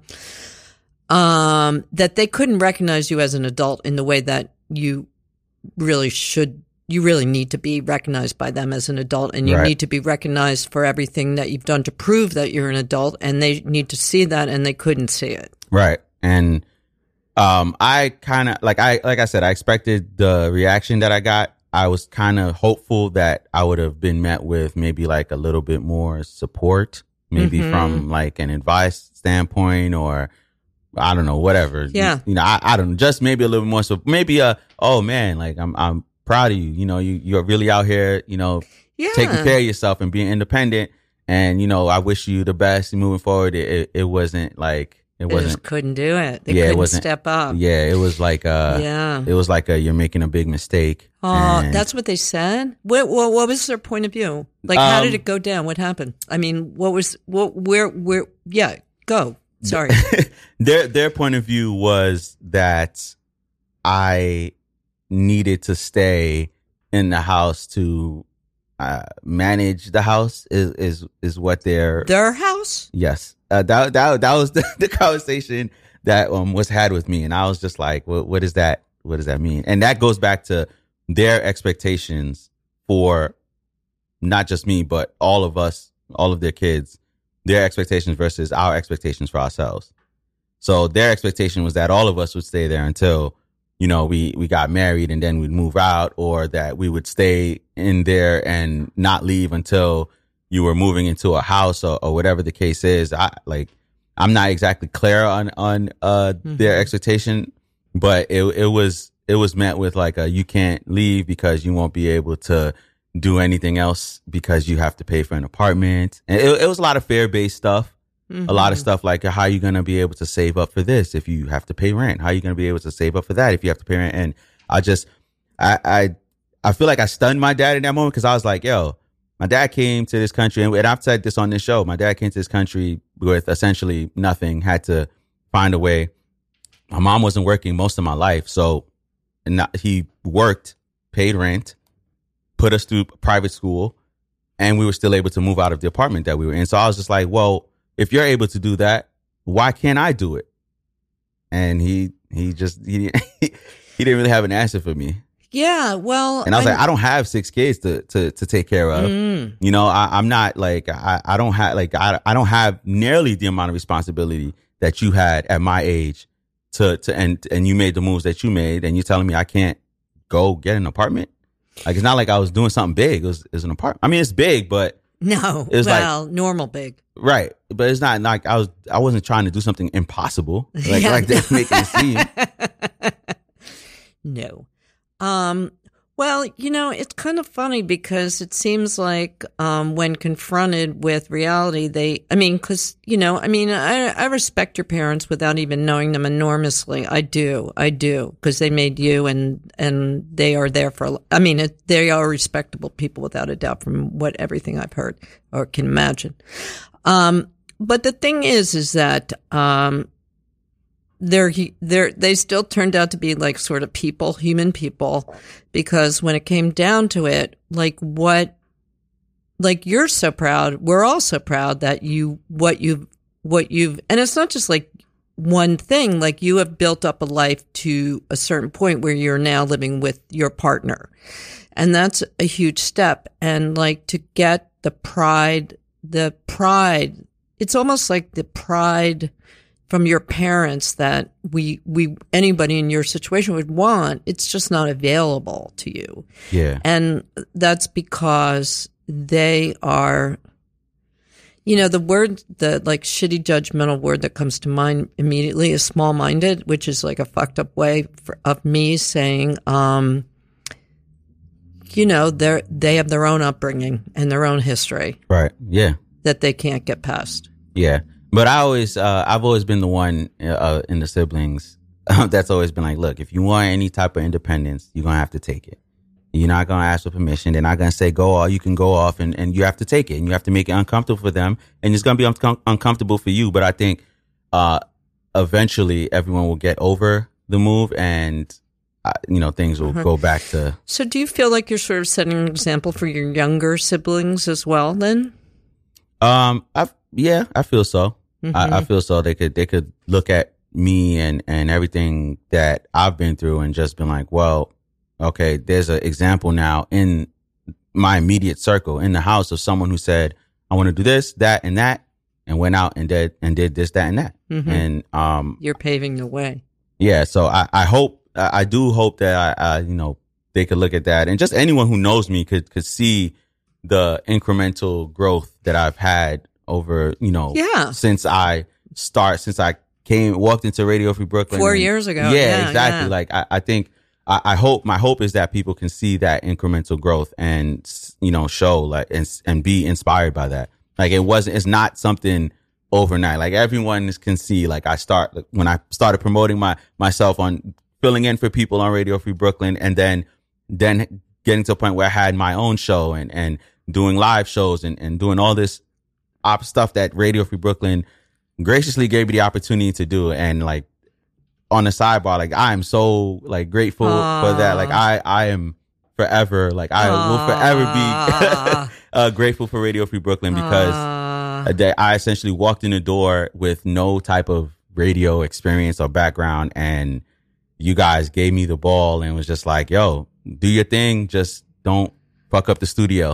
Um, that they couldn't recognize you as an adult in the way that you really should, you really need to be recognized by them as an adult, and you right. need to be recognized for everything that you've done to prove that you're an adult, and they need to see that, and they couldn't see it. Right. And, um, I kind of, like I, like I said, I expected the reaction that I got. I was kind of hopeful that I would have been met with maybe like a little bit more support, maybe mm-hmm. from like an advice standpoint, or I don't know, whatever. Yeah. You know, I, I don't know, just maybe a little more. So maybe a, oh man, like I'm, I'm proud of you. You know, you, you're really out here, you know, yeah. taking care of yourself and being independent. And, you know, I wish you the best moving forward. It, it, it wasn't like, it they wasn't, just couldn't do it. They yeah, couldn't it wasn't, step up. Yeah. It was like, uh, yeah. it was like a, you're making a big mistake. Oh, and, that's what they said? What, what what was their point of view? Like, how um, did it go down? What happened? I mean, what was, what, where, where, yeah, go. Sorry. their, their point of view was that I needed to stay in the house to uh, manage the house is, is, is what their, their house? Yes. Uh, that, that, that was the, the conversation that um, was had with me. And I was just like, what, what is that? What does that mean? And that goes back to their expectations for not just me, but all of us, all of their kids, their expectations versus our expectations for ourselves. So their expectation was that all of us would stay there until, you know, we, we got married and then we'd move out, or that we would stay in there and not leave until you were moving into a house, or, or whatever the case is. I like, I'm not exactly clear on, on, uh, mm-hmm. their expectation, but it, it was, it was met with like a, you can't leave because you won't be able to do anything else because you have to pay for an apartment. And it, it was a lot of fear-based stuff. Mm-hmm. A lot of stuff like, how are you going to be able to save up for this if you have to pay rent? How are you going to be able to save up for that if you have to pay rent? And I just, I, I, I feel like I stunned my dad in that moment, because I was like, yo, my dad came to this country, and I've said this on this show, my dad came to this country with essentially nothing, had to find a way. My mom wasn't working most of my life, so not, he worked, paid rent, put us through private school, and we were still able to move out of the apartment that we were in. So I was just like, well, if you're able to do that, why can't I do it? And he he just he he didn't really have an answer for me. Yeah, well, and I was I'm, like, I don't have six kids to to to take care of. Mm. You know, I, I'm not like I I don't have like I I don't have nearly the amount of responsibility that you had at my age to to and and you made the moves that you made, and you're telling me I can't go get an apartment? Like, it's not like I was doing something big. It was, it was an apartment. I mean, it's big, but no, it was well, like, normal big, right? But it's not like I was. I wasn't trying to do something impossible, like yeah, like they're making it seem. No, Um, well, you know, it's kind of funny because it seems like um, when confronted with reality, they, I mean, because, you know, I mean, I, I respect your parents without even knowing them enormously. I do. I do. Because they made you and, and they are there for, I mean, it, they are respectable people without a doubt from what everything I've heard or can imagine. Um, but the thing is, is that, um, They're, they're, they still turned out to be like sort of people, human people, because when it came down to it, like what, like you're so proud, we're all so proud that you, what you've, what you've, and it's not just like one thing, like you have built up a life to a certain point where you're now living with your partner. And that's a huge step. And like to get the pride, the pride, it's almost like the pride from your parents that we, we, anybody in your situation would want, it's just not available to you. Yeah. And that's because they are, you know, the word, the like shitty judgmental word that comes to mind immediately is small-minded, which is like a fucked up way for, of me saying, um, you know, they're, they have their own upbringing and their own history. Right. Yeah. That they can't get past. Yeah. But I always, uh, I've always been the one uh, in the siblings that's always been like, look, if you want any type of independence, you're going to have to take it. You're not going to ask for permission. They're not going to say go off. You can go off and, and you have to take it. And you have to make it uncomfortable for them. And it's going to be un- uncomfortable for you. But I think uh, eventually everyone will get over the move and, uh, you know, things will uh-huh. go back to. So do you feel like you're sort of setting an example for your younger siblings as well then? Um, I've, yeah, I feel so. Mm-hmm. I, I feel so they could they could look at me and, and everything that I've been through and just been like, well, okay, there's an example now in my immediate circle in the house of someone who said, I want to do this, that, and that, and went out and did and did this, that, and that. Mm-hmm. And um, you're paving the way. Yeah, so I, I hope I do hope that I, I you know they could look at that and just anyone who knows me could could see the incremental growth that I've had over, you know, yeah. since I start, since I came, walked into Radio Free Brooklyn. Four and, years ago. Yeah, yeah exactly. Yeah. Like, I, I think, I, I hope, my hope is that people can see that incremental growth and, you know, show like, and, and be inspired by that. Like, it wasn't, it's not something overnight. Like, everyone can see, like, I start, like, when I started promoting my, myself on filling in for people on Radio Free Brooklyn and then, then getting to a point where I had my own show and, and doing live shows and, and doing all this op stuff that Radio Free Brooklyn graciously gave me the opportunity to do. And like on the sidebar, like I am so like grateful Aww. for that. Like I, I am forever, like I Aww. will forever be uh, grateful for Radio Free Brooklyn because uh, I essentially walked in the door with no type of radio experience or background. And you guys gave me the ball and was just like, yo, do your thing. Just don't fuck up the studio.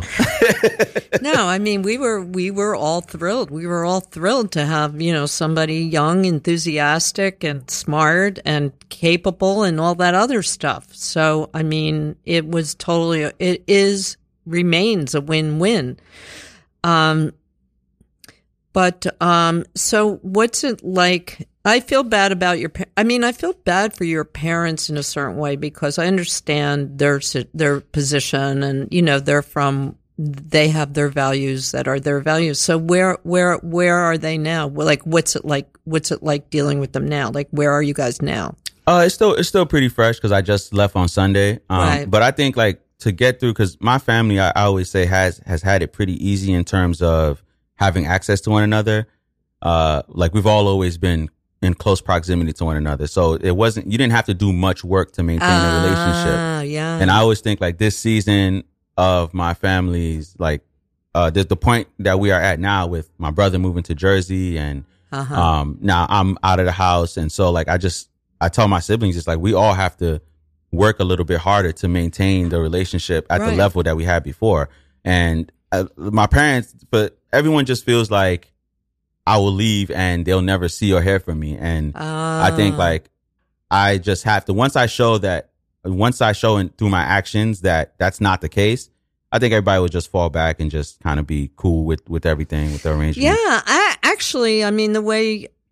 No, I mean, we were, we were all thrilled. We were all thrilled to have, you know, somebody young, enthusiastic and smart and capable and all that other stuff. So, I mean, it was totally, it is, remains a win-win. Um, but, um, so what's it like? I feel bad about your, I mean, I feel bad for your parents in a certain way because I understand their, their position and, you know, they're from, they have their values that are their values. So where, where, where are they now? Like, what's it like, what's it like dealing with them now? Like, where are you guys now? Uh, it's still, it's still pretty fresh because I just left on Sunday. Um, right. But I think like to get through, because my family, I, I always say has, has had it pretty easy in terms of having access to one another. Uh, like we've all always been in close proximity to one another. So it wasn't, you didn't have to do much work to maintain uh, a relationship. Yeah. And I always think like this season of my family's, like, uh, there's the point that we are at now with my brother moving to Jersey and, uh-huh. um, now I'm out of the house. And so like, I just, I tell my siblings, it's like, we all have to work a little bit harder to maintain the relationship at right. the level that we had before. And uh, my parents, but everyone just feels like I will leave and they'll never see or hear from me. And uh. I think like I just have to, once I show that, once I show in, through my actions that that's not the case, I think everybody would just fall back and just kind of be cool with, with everything, with the arrangement. Yeah, I actually, I mean, the way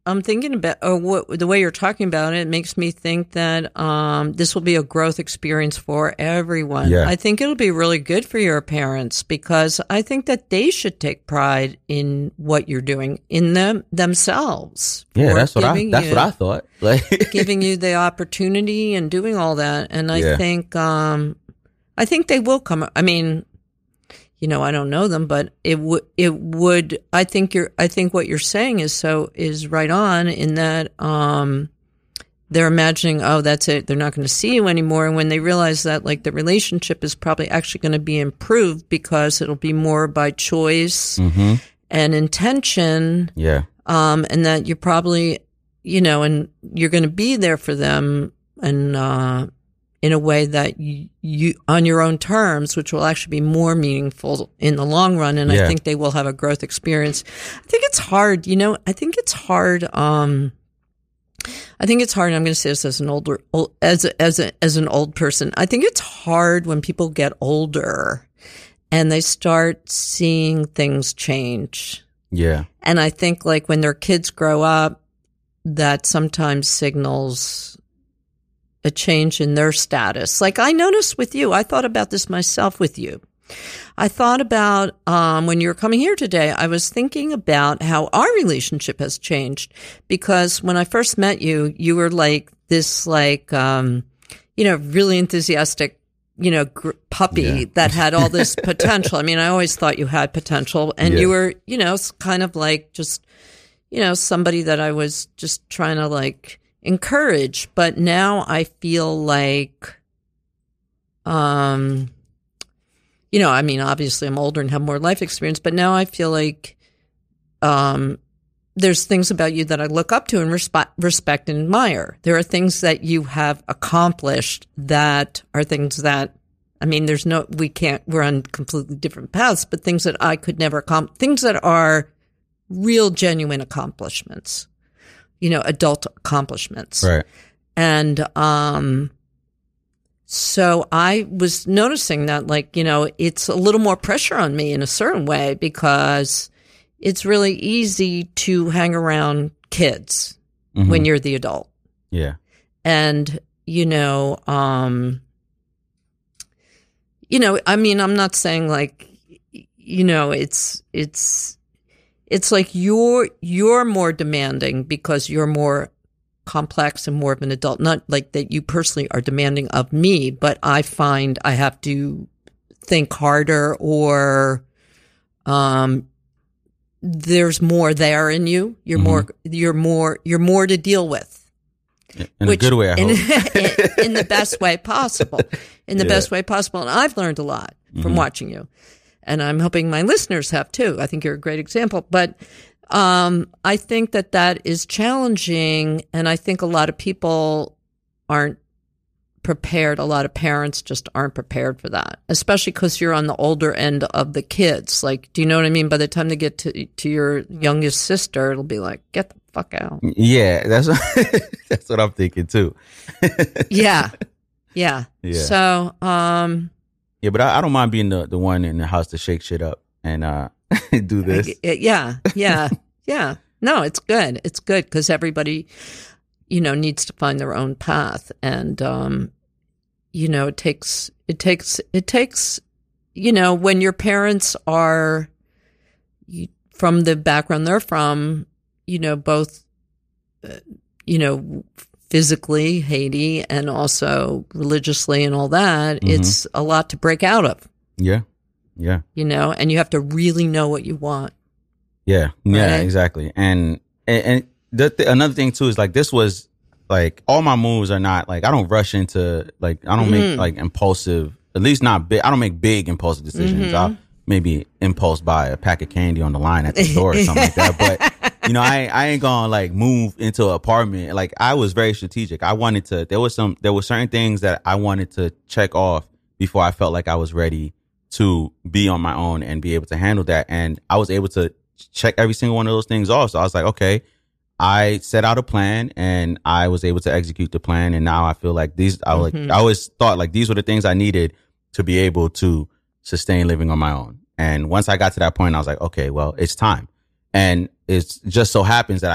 I'm thinking about, or what, the way you're talking about it, it makes me think that um, this will be a growth experience for everyone. Yeah. I think it'll be really good for your parents because I think that they should take pride in what you're doing in them themselves. Yeah, that's what I that's you, what I thought. Like giving you the opportunity and doing all that, and I Yeah. think um, I think they will come. I mean. You know, I don't know them, but it would, it would, I think you're, I think what you're saying is so, is right on in that, um, they're imagining, oh, that's it. They're not going to see you anymore. And when they realize that, like, the relationship is probably actually going to be improved because it'll be more by choice mm-hmm. and intention. Yeah. Um, and that you're probably, you know, and you're going to be there for them and, uh, in a way that you, you, on your own terms, which will actually be more meaningful in the long run. And Yeah. I think they will have a growth experience. I think it's hard, you know, I think it's hard. Um, I think it's hard. And I'm going to say this as an older, as a, as a, as an old person. I think it's hard when people get older and they start seeing things change. Yeah. And I think like when their kids grow up, that sometimes signals a change in their status. Like I noticed with you, I thought about this myself with you. I thought about, um, when you were coming here today, I was thinking about how our relationship has changed because when I first met you, you were like this, like, um, you know, really enthusiastic, you know, gr- puppy Yeah. that had all this potential. I mean, I always thought you had potential and Yeah. you were, you know, kind of like just, you know, somebody that I was just trying to like, encourage, but now I feel like, um, you know, I mean, obviously I'm older and have more life experience, but now I feel like, um, there's things about you that I look up to and respe- respect and admire. There are things that you have accomplished that are things that, I mean, there's no, we can't, we're on completely different paths, but things that I could never accomplish, things that are real, genuine accomplishments. You know, adult accomplishments. Right. And um, so I was noticing that, like, you know, it's a little more pressure on me in a certain way because it's really easy to hang around kids Mm-hmm. when you're the adult. Yeah. And, you know, um, you know, I mean, I'm not saying like, you know, it's, it's, It's like you're you're more demanding because you're more complex and more of an adult. Not like that you personally are demanding of me, but I find I have to think harder or um there's more there in you. You're Mm-hmm. more you're more you're more to deal with. In Which, a good way, I in, hope. in, in the best way possible. In the Yeah. best way possible. And I've learned a lot from Mm-hmm. watching you. And I'm hoping my listeners have too. I think you're a great example. But um, I think that that is challenging. And I think a lot of people aren't prepared. A lot of parents just aren't prepared for that, especially because you're on the older end of the kids. Like, do you know what I mean? By the time they get to, to your youngest sister, it'll be like, get the fuck out. Yeah, that's that's what I'm thinking too. Yeah. Yeah. Yeah. So, um, Yeah, but I, I don't mind being the, the one in the house to shake shit up and uh, do this. I- yeah, yeah, yeah. No, it's good. It's good because everybody, you know, needs to find their own path, and um, you know, it takes it takes it takes, you know, when your parents are you, from the background they're from, you know, both, uh, you know. Physically, Haiti, and also religiously and all that, Mm-hmm. it's a lot to break out of, Yeah, yeah, you know, and you have to really know what you want. yeah, yeah, Right? exactly. And and, and the th- another thing too is like this was like all my moves are not like I don't rush into like I don't Mm-hmm. make like impulsive, at least not big. I don't make big impulsive decisions. Mm-hmm. I'll maybe impulse buy a pack of candy on the line at the store or something like that. But you know, I I ain't gonna like move into an apartment. Like I was very strategic. I wanted to. There was some. There were certain things that I wanted to check off before I felt like I was ready to be on my own and be able to handle that. And I was able to check every single one of those things off. So I was like, okay, I set out a plan and I was able to execute the plan. And now I feel like these. I like. Mhm. I always thought like these were the things I needed to be able to sustain living on my own. And once I got to that point, I was like, okay, well, it's time. And it just so happens that I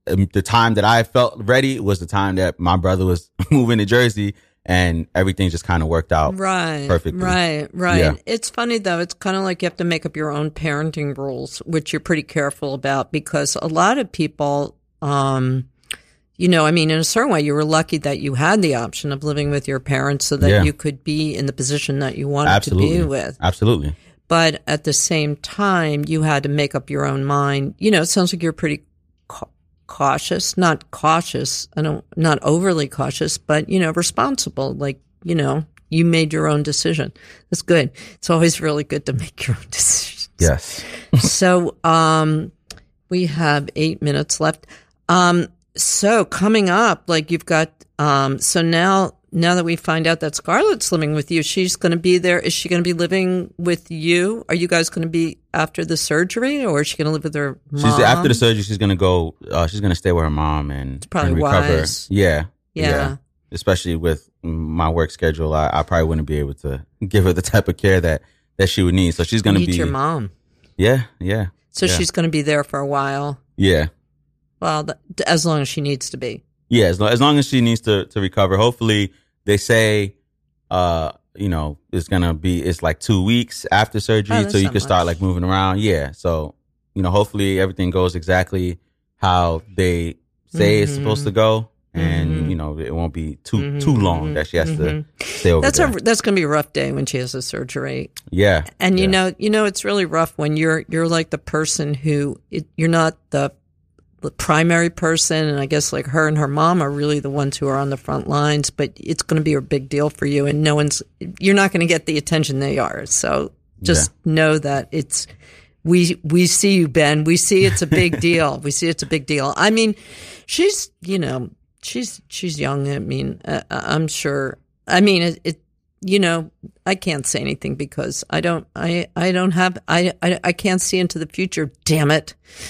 um, the time that I felt ready was the time that my brother was moving to Jersey, and everything just kind of worked out right, perfectly. Right, right. Yeah. It's funny though. It's kind of like you have to make up your own parenting rules, which you're pretty careful about, because a lot of people, um, you know, I mean, in a certain way, you were lucky that you had the option of living with your parents so that Yeah. you could be in the position that you wanted Absolutely. to be with. Absolutely. But at the same time, you had to make up your own mind. You know, it sounds like you're pretty ca- cautious, not cautious, I don't, not overly cautious, but, you know, responsible. Like, you know, you made your own decision. That's good. It's always really good to make your own decisions. Yes. So, um, we have eight minutes left. Um, so coming up, like you've got, um, so now, now that we find out that Scarlett's living with you, she's going to be there. Is she going to be living with you? Are you guys going to be after the surgery, or is she going to live with her mom? She's after the surgery. She's gonna go. Uh, she's gonna stay with her mom and, It's probably and recover. wise. Yeah, Yeah. Especially with my work schedule, I, I probably wouldn't be able to give her the type of care that, that she would need. So she's gonna Meet be your mom. Yeah, yeah. So yeah. she's going to be there for a while. Yeah, Well, th- as long as she needs to be. yeah. As long, as long as she needs to to recover. Hopefully, they say, uh, you know, it's gonna be it's like two weeks after surgery, Oh, that's so you not can start much. like moving around. Yeah. So you know, hopefully everything goes exactly how they say it's Mhm. supposed to go, and Mhm. you know, it won't be too Mhm, too long mhm, that she has mhm. to stay over That's there. a that's going to be a rough day when she has a surgery. yeah. And you yeah. know, you know, it's really rough when you're you're like the person who it, you're not the, the primary person, and I guess like her and her mom are really the ones who are on the front lines. But it's going to be a big deal for you, and no one's you're not going to get the attention they are. So just know that it's we we see you, Ben. We see it's a big deal. We see it's a big deal. I mean, she's you know she's she's young. I mean, uh, I'm sure. I mean, it, it you know, I can't say anything because I don't, I, I don't have, I, I, I can't see into the future. Damn it!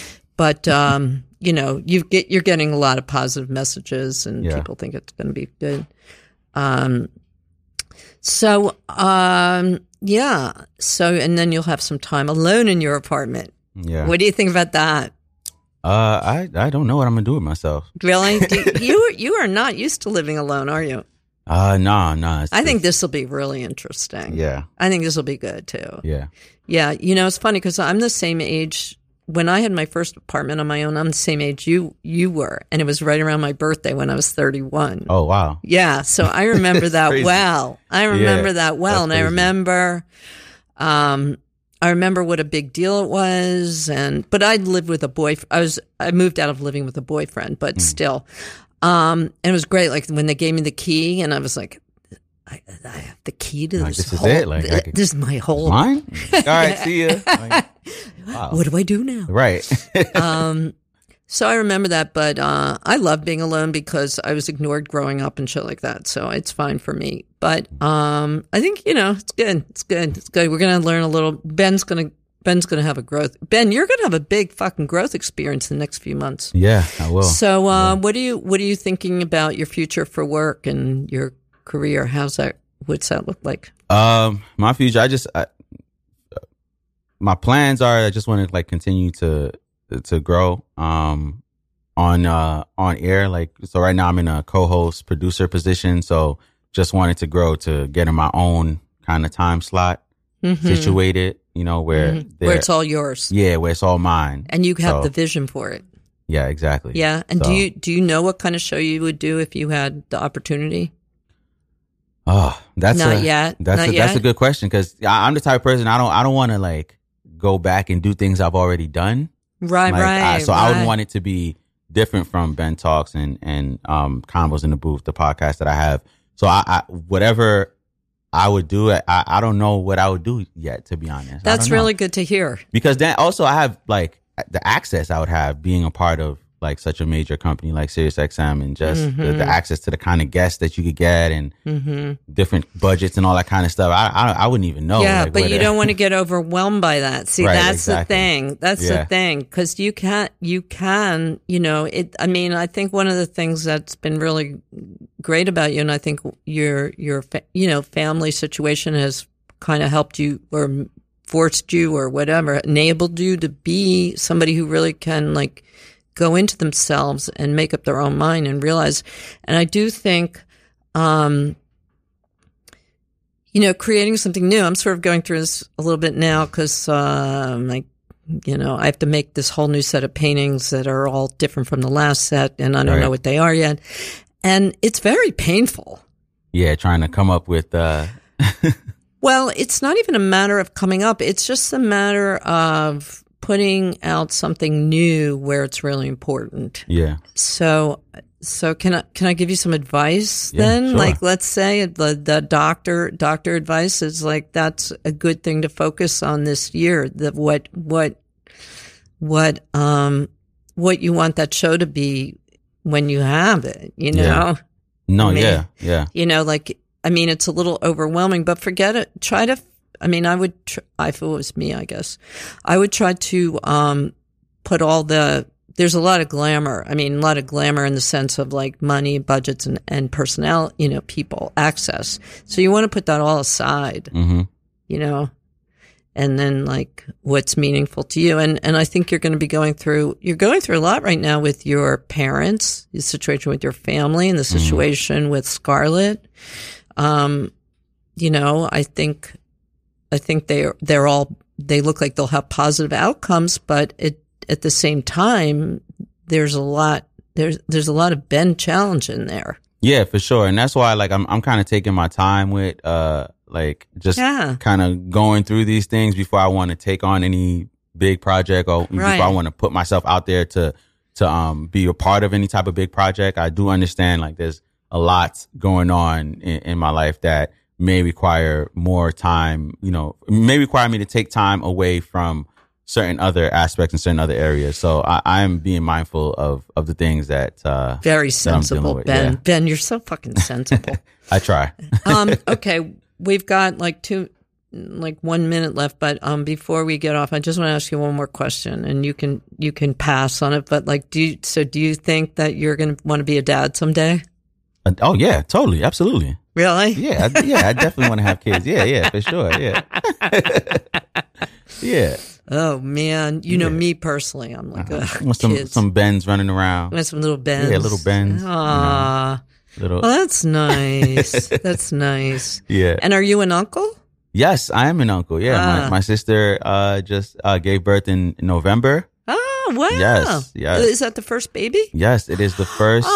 But um, you know, you get, you're getting a lot of positive messages, and Yeah. people think it's going to be good. Um, so um, yeah, so and then you'll have some time alone in your apartment. Yeah. What do you think about that? Uh, I I don't know what I'm gonna do with myself. Really? Do, you you are not used to living alone, are you? Uh, nah, nah. it's I think just- this will be really interesting. Yeah, I think this will be good too. yeah. Yeah, you know, it's funny because I'm the same age. When I had my first apartment on my own, I'm the same age you you were, and it was right around my birthday when I was thirty-one. Oh wow. Yeah, so I remember that crazy. well. I remember Yeah, that well, that's and I crazy. remember, um, I remember what a big deal it was. And but I'd lived with a boy. I was I moved out of living with a boyfriend, but Hmm. still, um, and it was great. Like when they gave me the key, and I was like, I, I have the key to Like, this. this is whole, it? Like, I could- this is my whole. Mine? All right, see ya. Like, wow. What do I do now? Right. um, so I remember that, but uh, I love being alone because I was ignored growing up and shit like that. So it's fine for me. But um, I think you know it's good. It's good. It's good. We're gonna learn a little. Ben's gonna Ben's gonna have a growth. Ben, you're gonna have a big fucking growth experience in the next few months. Yeah, I will. So uh, what are you what are you thinking about your future for work and your career? How's that? What's that look like? Um, my future, I just, I, my plans are, I just want to like continue to, to grow, um, on, uh, on air. Like, so right now I'm in a co-host producer position. So just wanted to grow to get in my own kind of time slot Mhm. situated, you know, where, Mhm. they're- Where it's all yours, yeah, where it's all mine. and you have So- the vision for it. Yeah, exactly. Yeah, and So- do you do you know what kind of show you would do if you had the opportunity? Oh, that's Not a, yet. That's Not a, that's a yet? good question because I'm the type of person I don't I don't want to like go back and do things I've already done. Right, Like, right. I, so right. I would want it to be different from Ben Talks and and um Combos in the Booth, the podcast that I have. So I, I whatever I would do, I I don't know what I would do yet, to be honest. I That's don't know. really good to hear. Because then also I have like the access I would have being a part of like such a major company like SiriusXM and just the, Mm-hmm. the access to the kind of guests that you could get and hmm different budgets and all that kind of stuff. I I, I wouldn't even know. yeah, like, but where you to- don't want to get overwhelmed by that. See, Right, that's exactly. the thing. That's Yeah. the thing because you can't. You can. You know it. I mean, I think one of the things that's been really great about you, and I think your your fa- you know family situation has kind of helped you or forced you or whatever, enabled you to be somebody who really can like go into themselves and make up their own mind and realize. And I do think, um, you know, creating something new. I'm sort of going through this a little bit now because, uh, like, you know, I have to make this whole new set of paintings that are all different from the last set, and I don't Right. know what they are yet. And it's very painful. Yeah, trying to come up with. Uh... Well, it's not even a matter of coming up. It's just a matter of putting out something new where it's really important. yeah. So, so can I can I give you some advice Yeah, then? sure. Like, let's say the the doctor doctor advice is like that's a good thing to focus on this year. The what what what um what you want that show to be when you have it. You know. Yeah. No. I mean, yeah. Yeah. You know, like, I mean, it's a little overwhelming, but forget it. Try to, I mean, I would, tr- if it was me, I guess, I would try to, um, put all the, there's a lot of glamour. I mean, a lot of glamour in the sense of like money, budgets, and, and personnel, you know, people, access. So you want to put that all aside, Mm-hmm. you know, and then like what's meaningful to you. And, and I think you're going to be going through, you're going through a lot right now with your parents, the situation with your family, and the situation mm-hmm. with Scarlett. Um, you know, I think, I think they're, they're all, they look like they'll have positive outcomes, but it, at the same time, there's a lot, there's, there's a lot of Ben challenge in there. Yeah, for sure. And that's why, like, I'm, I'm kind of taking my time with, uh, like, just Yeah. kind of going through these things before I want to take on any big project or Right. before I want to put myself out there to, to, um, be a part of any type of big project. I do understand, like, there's a lot going on in, in my life that may require more time, you know, may require me to take time away from certain other aspects and certain other areas. So I, I am being mindful of, of the things that, uh, Very that I'm dealing sensible, with. Ben. Yeah. Ben, you're so fucking sensible. I try. um, okay. We've got like two, like one minute left, but, um, before we get off, I just want to ask you one more question, and you can, you can pass on it, but like, do you, so do you think that you're going to want to be a dad someday? Uh, oh yeah, totally. Absolutely. Really? Yeah. I, yeah. I definitely want to have kids. Yeah. Yeah, for sure. Yeah. yeah. Oh man, you know Yeah. me personally. I'm like, Uh-huh. ugh, With some, kids. some Bens running around. With some little Bens. Yeah, little Bens, you know. Ah, Little. well, that's nice. That's nice. Yeah. And are you an uncle? Yes, I am an uncle. Yeah. Ah. My, my sister, uh, just, uh, gave birth in, in November. Oh, wow. Yes, yes. Is that the first baby? Yes, it is the first.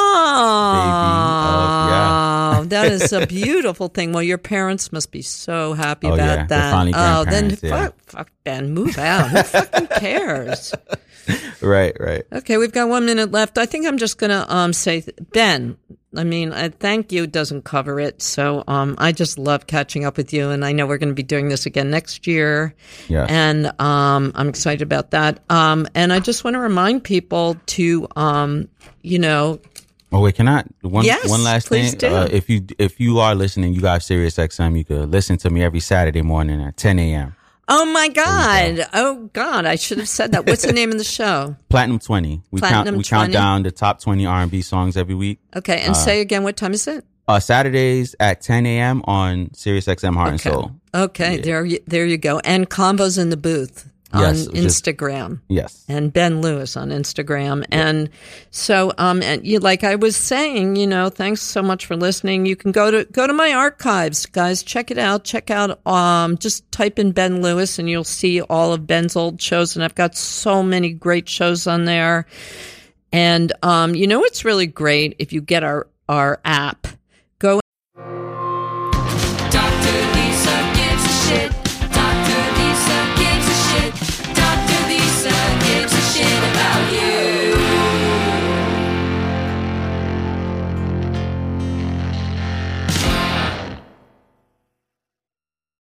Oh, that is a beautiful thing. Well, your parents must be so happy Oh, about yeah. They're that. finally oh, then grandparents, yeah. fuck, fuck, Ben, move out. Who fucking cares? Right, right. Okay, we've got one minute left. I think I'm just gonna um say, Ben. I mean, I thank you doesn't cover it. So um, I just love catching up with you, and I know we're going to be doing this again next year. Yes. And um, I'm excited about that. Um, and I just want to remind people to, um, you know, Oh wait, can I one Yes, one last please thing? do. Uh, if you if you are listening, you got Sirius X M. You could listen to me every Saturday morning at ten a.m. oh my God, oh God, I should have said that. What's the name of the show? Platinum twenty. We Platinum count we count twenty? down the top twenty R and B songs every week. Okay, and say again, what time is it? Uh, Saturdays at ten a.m. on Sirius X M Heart and Okay. Soul. Okay, Yeah. there, you, there you go. And Combos in the Booth on Yes, just- Instagram. Yes. And Ben Lewis on Instagram. And so, um, and you, like I was saying, you know, thanks so much for listening. You can go to, go to my archives, guys. Check it out. Check out, um, just type in Ben Lewis and you'll see all of Ben's old shows. And I've got so many great shows on there. And, um, you know, it's really great if you get our, our app.